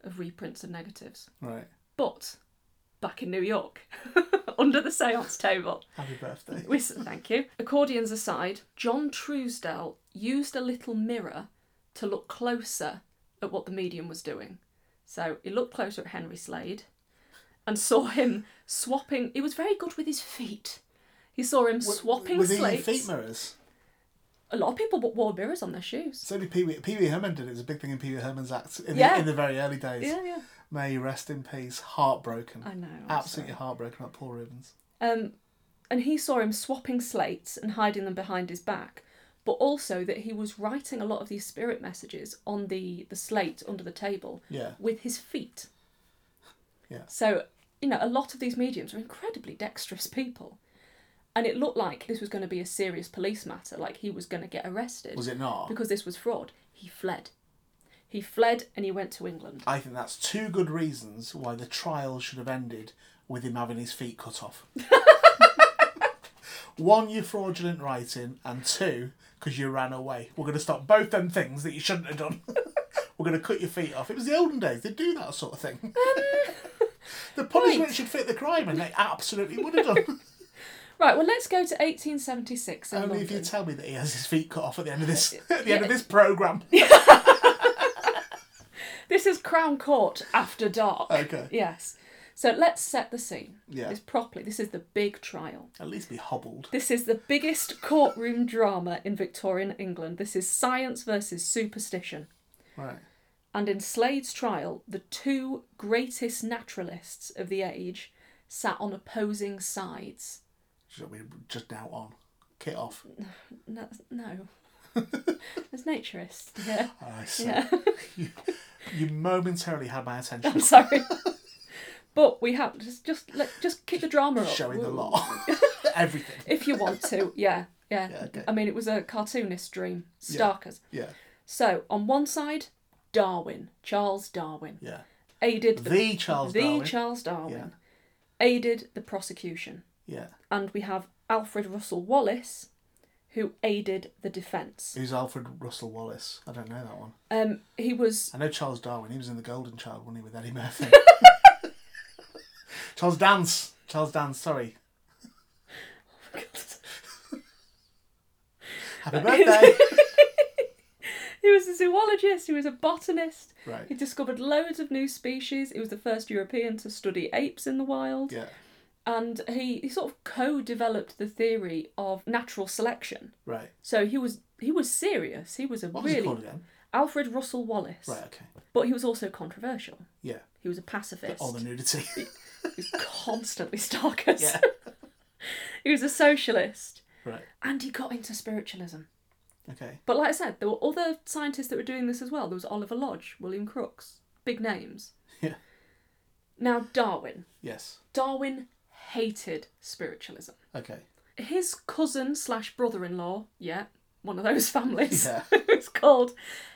of reprints of negatives. Right. But back in New York, under the seance table. Happy birthday. Thank you. Accordions aside, John Truesdell used a little mirror to look closer at what the medium was doing. So he looked closer at Henry Slade and saw him swapping. He was very good with his feet. He saw him swapping slates. Feet mirrors? A lot of people wore mirrors on their shoes. So did Pee Wee Herman did it. It was a big thing in Pee Wee Herman's act in the very early days. Yeah. May he rest in peace. Heartbroken. I know. Absolutely heartbroken about Paul Rubens. And he saw him swapping slates and hiding them behind his back, but also that he was writing a lot of these spirit messages on the slate under the table with his feet. Yeah. So, a lot of these mediums are incredibly dexterous people. And it looked like this was going to be a serious police matter, like he was going to get arrested. Was it not? Because this was fraud. He fled. He fled and he went to England. I think that's two good reasons why the trial should have ended with him having his feet cut off. One, you're fraudulent writing, and two, because you ran away. We're going to stop both them things that you shouldn't have done. We're going to cut your feet off. It was the olden days. They'd do that sort of thing. The punishment should fit the crime, and they absolutely would have done. Right, well, let's go to 1876 in Only London. if you tell me that he has his feet cut off at the end of this end of this programme. This is Crown Court after dark. Okay. Yes. So let's set the scene. Yeah. This is the big trial. At least be hobbled. This is the biggest courtroom drama in Victorian England. This is science versus superstition. Right. And in Slade's trial, the two greatest naturalists of the age sat on opposing sides. Just now on. Kit off. No. There's naturists. Yeah. I see. Yeah. You momentarily had my attention. I'm sorry. But we have just keep the drama up. Showing the lot. Everything. If you want to, yeah. Okay. I mean, it was a cartoonist dream. Starkers. Yeah. So on one side, Charles Darwin. Yeah. Aided Charles Darwin. Yeah. Aided the prosecution. Yeah. And we have Alfred Russel Wallace, who aided the defence. Who's Alfred Russel Wallace? I don't know that one. He was... I know Charles Darwin. He was in The Golden Child, wasn't he, with Eddie Murphy? Charles Dance, sorry. Oh, God. Happy birthday! He was a zoologist, he was a botanist. Right. He discovered loads of new species. He was the first European to study apes in the wild. Yeah. And he sort of co-developed the theory of natural selection. Right. So he was serious. He was What was he called again? Alfred Russel Wallace. Right, okay. But he was also controversial. Yeah. He was a pacifist. All the nudity. He was constantly Starkers. Yeah. He was a socialist. Right. And he got into spiritualism. Okay. But like I said, there were other scientists that were doing this as well. There was Oliver Lodge, William Crookes, big names. Yeah. Now, Darwin. Yes. Darwin hated spiritualism. Okay. His cousin / brother-in-law, one of those families, Yeah. who's called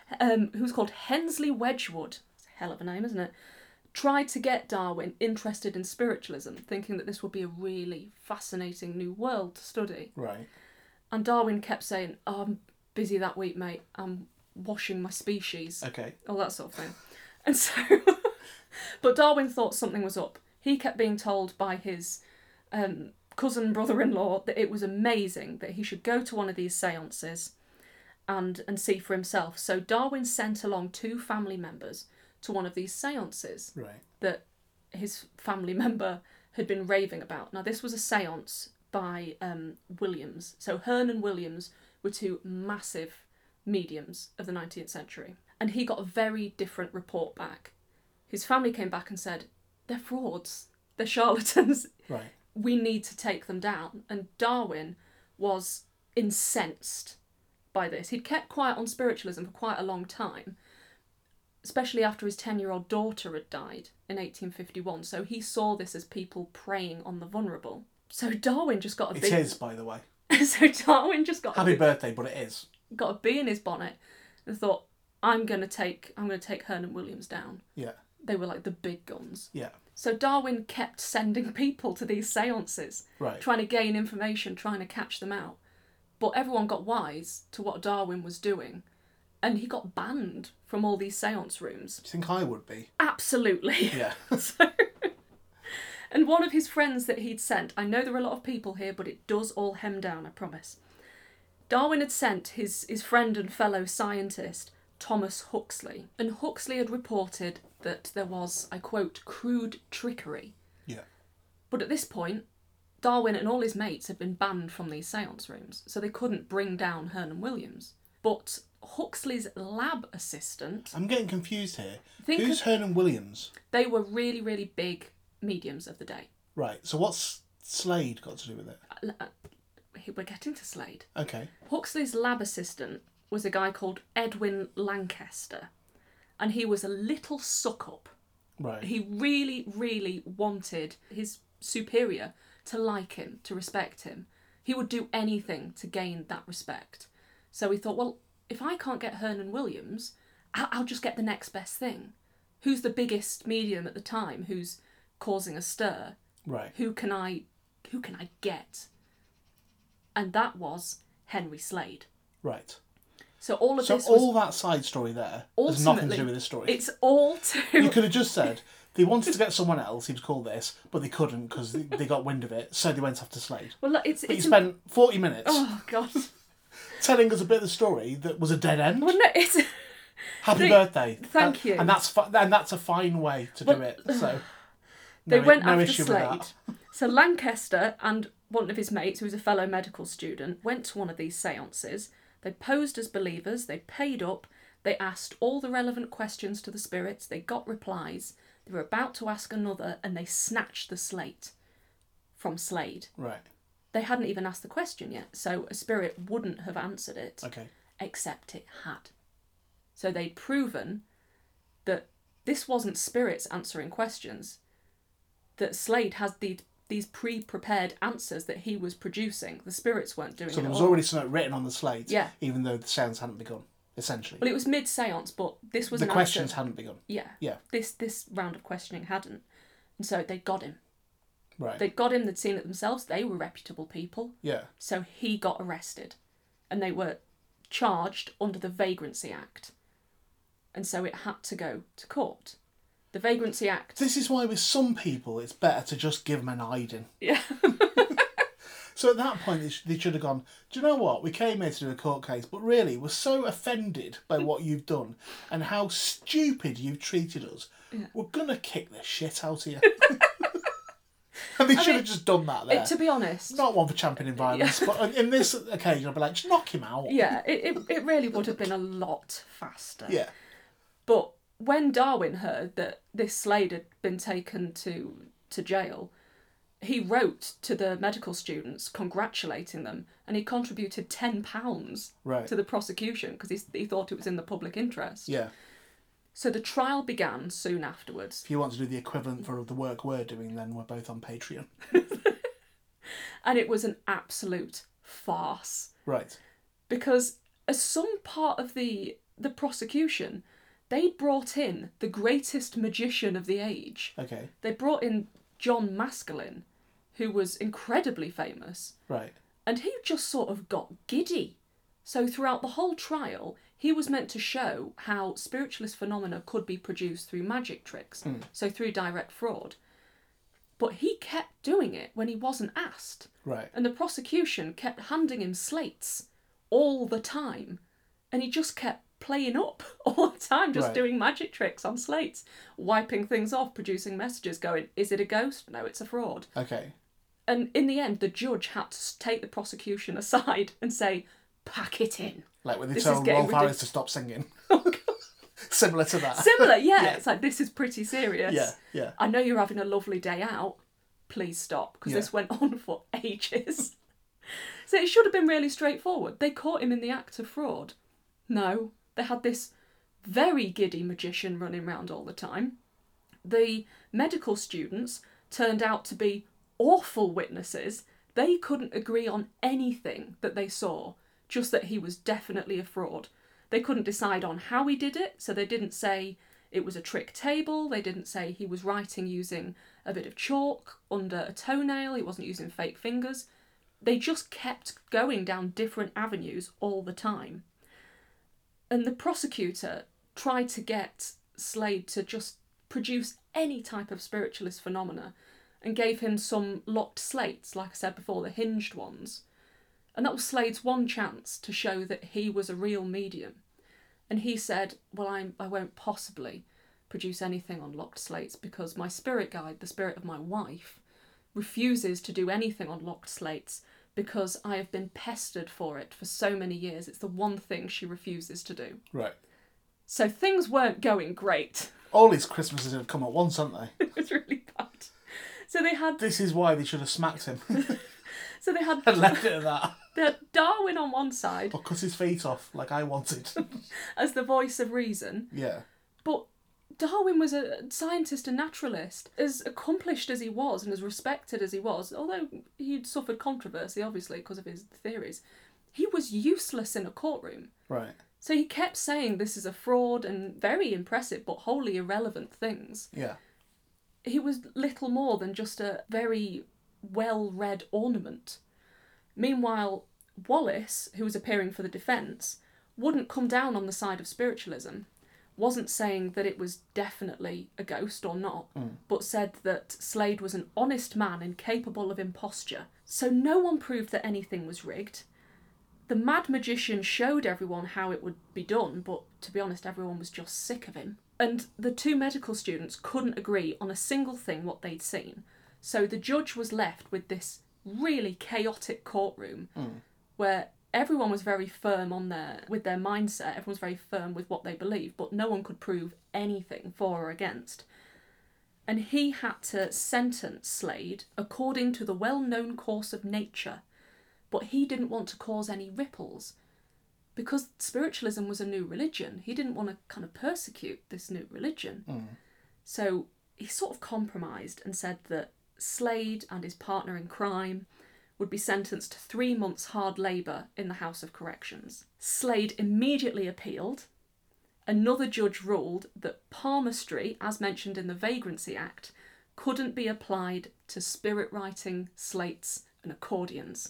Hensley Wedgwood, it's a hell of a name, isn't it? Tried to get Darwin interested in spiritualism, thinking that this would be a really fascinating new world to study. Right. And Darwin kept saying, "Oh, I'm busy that week, mate. I'm washing my species." Okay. All that sort of thing. And so, but Darwin thought something was up. He kept being told by his cousin brother-in-law that it was amazing, that he should go to one of these seances and see for himself. So Darwin sent along 2 family members to one of these seances that his family member had been raving about. Now, this was a seance by Williams. So Hearn and Williams were 2 massive mediums of the 19th century. And he got a very different report back. His family came back and said, "They're frauds. They're charlatans. Right. We need to take them down." And Darwin was incensed by this. He'd kept quiet on spiritualism for quite a long time, especially after his 10-year-old daughter had died in 1851. So he saw this as people preying on the vulnerable. So Darwin just got a big... It is, by the way. So Darwin just got Happy birthday, but it is. Got a bee in his bonnet and thought, I'm gonna take Hearn and Williams down. Yeah. They were like the big guns. Yeah. So Darwin kept sending people to these seances, right, trying to gain information, trying to catch them out. But everyone got wise to what Darwin was doing and he got banned from all these seance rooms. Do you think I would be? Absolutely. Yeah. So, and one of his friends that he'd sent, I know there are a lot of people here, but it does all hem down, I promise. Darwin had sent his friend and fellow scientist, Thomas Huxley, and Huxley had reported that there was, I quote, crude trickery. Yeah. But at this point, Darwin and all his mates had been banned from these seance rooms, so they couldn't bring down Hernan Williams. But Huxley's lab assistant... I'm getting confused here. Think Who's Hernan Williams? They were really, really big mediums of the day. Right, so what's Slade got to do with it? We're getting to Slade. Okay. Huxley's lab assistant was a guy called Edwin Lancaster, and he was a little suck-up. Right. He really, really wanted his superior to like him, to respect him. He would do anything to gain that respect. So he thought, well, if I can't get Hernan Williams, I'll just get the next best thing. Who's the biggest medium at the time? Who's causing a stir? Right. Who can I get? And that was Henry Slade. Right. So all of So this was... all that side story there has nothing to do with this story. It's all to... You could have just said they wanted to get someone else, he was called this, but they couldn't because they got wind of it, so they went off to Slade. Well, look, But you spent 40 minutes Oh, God. telling us a bit of the story that was a dead end. Well, no, it's... Happy birthday. Thank you. And that's a fine way to do it. So They went no after issue with Slade. that. So Lancaster and one of his mates, who was a fellow medical student, went to one of these seances. They posed as believers, they paid up, they asked all the relevant questions to the spirits, they got replies, they were about to ask another, and they snatched the slate from Slade. Right. They hadn't even asked the question yet, so a spirit wouldn't have answered it, Okay. except it had. So they'd proven that this wasn't spirits answering questions, that Slade has these pre-prepared answers that he was producing. The spirits weren't doing it So there at was all. already something written on the slate, Yeah. even though the sounds hadn't begun, essentially. Well, it was mid-seance, but this was The an questions answer. hadn't begun. Yeah. Yeah. This round of questioning hadn't. And so they got him. Right. They'd got him, they'd seen it themselves. They were reputable people. Yeah. So he got arrested. And they were charged under the Vagrancy Act. And so it had to go to court. The Vagrancy Act... This is why with some people it's better to just give them an hiding. Yeah. So at that point they should have gone, do you know what, we came here to do a court case, but really we're so offended by what you've done and how stupid you've treated us, we're going to kick the shit out of you. And they should have just done that there. To be honest... Not one for championing violence, but in this occasion I'd be like, just knock him out. Yeah, it really would have been a lot faster. Yeah. But when Darwin heard that this Slade had been taken to jail, he wrote to the medical students congratulating them, and he contributed £10 Right. to the prosecution because he thought it was in the public interest. Yeah. So the trial began soon afterwards. If you want to do the equivalent for the work we're doing, then we're both on Patreon. And it was an absolute farce. Right. Because as some part of the prosecution, they'd brought in the greatest magician of the age. Okay. They brought in John Maskelyne, who was incredibly famous, Right. and he just sort of got giddy. So throughout the whole trial, he was meant to show how spiritualist phenomena could be produced through magic tricks, so through direct fraud. But he kept doing it when he wasn't asked. Right. And the prosecution kept handing him slates all the time, and he just kept playing up all the time, just Right. doing magic tricks on slates, wiping things off, producing messages going, is it a ghost? No, it's a fraud. Okay. And in the end, the judge had to take the prosecution aside and say, pack it in. Like when they This is told getting Rolf Harris ridiculous. to stop singing. Similar to that. Similar, yeah. Yeah. It's like, this is pretty serious. Yeah, yeah. I know you're having a lovely day out. Please stop, because Yeah. this went on for ages. So it should have been really straightforward. They caught him in the act of fraud. No, they had this very giddy magician running around all the time. The medical students turned out to be awful witnesses. They couldn't agree on anything that they saw, just that he was definitely a fraud. They couldn't decide on how he did it, so they didn't say it was a trick table. They didn't say he was writing using a bit of chalk under a toenail. He wasn't using fake fingers. They just kept going down different avenues all the time. And the prosecutor tried to get Slade to just produce any type of spiritualist phenomena and gave him some locked slates, like I said before, the hinged ones. And that was Slade's one chance to show that he was a real medium. And he said, well, I won't possibly produce anything on locked slates because my spirit guide, the spirit of my wife, refuses to do anything on locked slates because I have been pestered for it for so many years. It's the one thing she refuses to do. Right. So things weren't going great. All these Christmases have come at once, haven't they? It was really bad. So they had... This is why they should have smacked him. So they had... And left it at that. They had Darwin on one side. Or cut his feet off, like I wanted. As the voice of reason. Yeah. But Darwin was a scientist and naturalist. As accomplished as he was and as respected as he was, although he'd suffered controversy, obviously, because of his theories, he was useless in a courtroom. Right. So he kept saying this is a fraud and very impressive but wholly irrelevant things. Yeah. He was little more than just a very well-read ornament. Meanwhile, Wallace, who was appearing for the defence, wouldn't come down on the side of spiritualism, wasn't saying that it was definitely a ghost or not, but said that Slade was an honest man incapable of imposture. So no one proved that anything was rigged. The mad magician showed everyone how it would be done, but to be honest, everyone was just sick of him. And the two medical students couldn't agree on a single thing what they'd seen. So the judge was left with this really chaotic courtroom where everyone was very firm with their mindset, everyone was very firm with what they believed, but no one could prove anything for or against. And he had to sentence Slade according to the well-known course of nature, but he didn't want to cause any ripples. Because spiritualism was a new religion, he didn't want to kind of persecute this new religion. So he sort of compromised and said that Slade and his partner in crime would be sentenced to 3 months hard labour in the House of Corrections. Slade immediately appealed. Another judge ruled that palmistry, as mentioned in the Vagrancy Act, couldn't be applied to spirit writing, slates and accordions.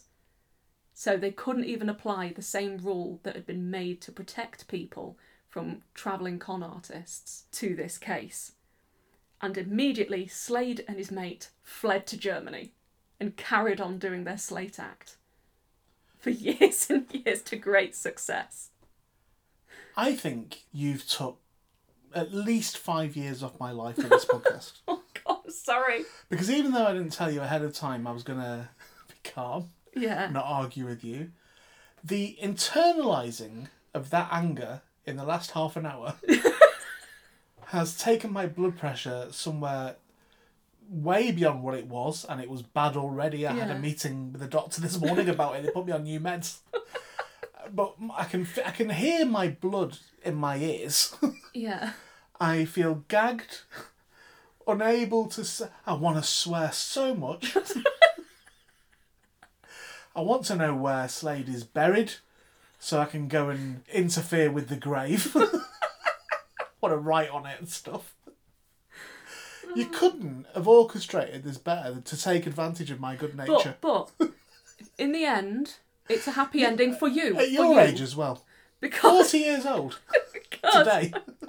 So they couldn't even apply the same rule that had been made to protect people from travelling con artists to this case. And immediately Slade and his mate fled to Germany and carried on doing their slate act for years and years to great success. I think you've took at least 5 years off my life in this podcast. Oh God, sorry. Because even though I didn't tell you ahead of time I was going to be calm, Yeah. not argue with you, the internalising of that anger in the last half an hour has taken my blood pressure somewhere way beyond what it was, and it was bad already. I had a meeting with the doctor this morning about it. They put me on new meds. But I can hear my blood in my ears. Yeah. I feel gagged, unable to... I want to swear so much. I want to know where Slade is buried so I can go and interfere with the grave. Want to write on it and stuff. You couldn't have orchestrated this better to take advantage of my good nature. But in the end, it's a happy ending for you. At your age as well. Because 40 years old because today.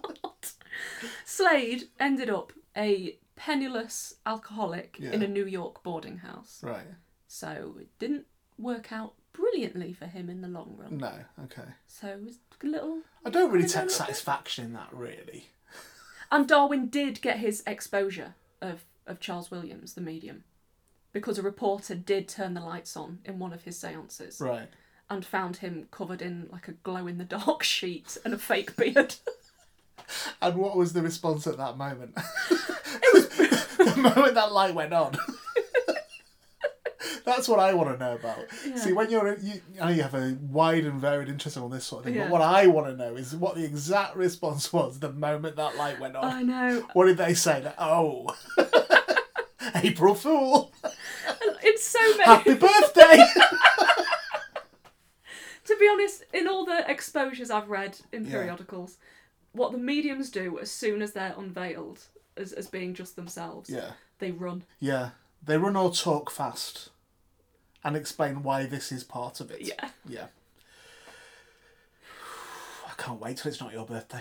Slade ended up a penniless alcoholic in a New York boarding house. Right. So it didn't work out brilliantly for him in the long run. No, okay. So it was a little... I don't really take satisfaction in that, really. And Darwin did get his exposure of Charles Williams, the medium, because a reporter did turn the lights on in one of his seances. Right. And found him covered in like a glow-in-the-dark sheet and a fake beard. And what was the response at that moment? It was the moment that light went on. That's what I want to know about. Yeah. See, when I know you have a wide and varied interest in all this sort of thing, Yeah. but what I want to know is what the exact response was the moment that light went on. I know. What did they say? Like, oh, April Fool! It's so many... Happy birthday! To be honest, in all the exposures I've read in Yeah. periodicals, what the mediums do as soon as they're unveiled as being just themselves, they run. Yeah, they run or talk fast and explain why this is part of it. Yeah. Yeah. I can't wait till it's not your birthday.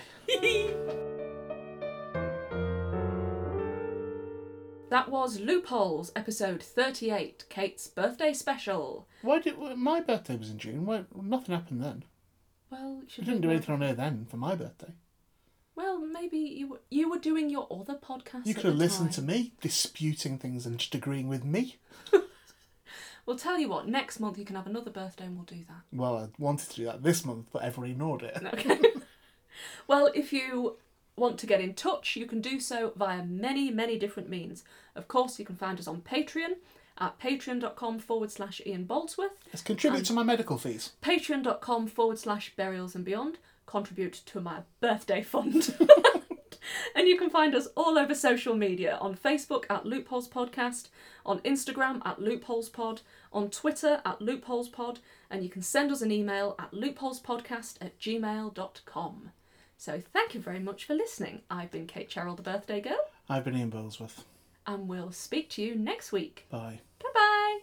That was Loopholes, episode 38, Kate's birthday special. My birthday was in June. Nothing happened then. Well, I didn't do anything on here then for my birthday. Well, maybe you were doing your other podcast. You could have listened to me disputing things and just agreeing with me. Well, tell you what, next month you can have another birthday and we'll do that. Well, I wanted to do that this month, but everyone ignored it. Okay. Well, if you want to get in touch, you can do so via many, many different means. Of course, you can find us on Patreon at patreon.com/Ian Boldsworth. Let's contribute to my medical fees. Patreon.com/burials and beyond. Contribute to my birthday fund. And you can find us all over social media, on Facebook at Loopholes Podcast, on Instagram at LoopholesPod, on Twitter at LoopholesPod, and you can send us an email at loopholespodcast@gmail.com. So thank you very much for listening. I've been Kate Charroll, the birthday girl. I've been Ian Boldsworth. And we'll speak to you next week. Bye. Bye-bye.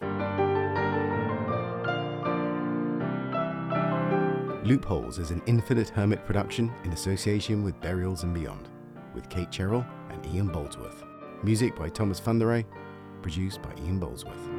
Loopholes is an Infinite Hermit production in association with Burials and Beyond, with Kate Charroll and Ian Boldsworth. Music by Thomas Funderay, produced by Ian Boldsworth.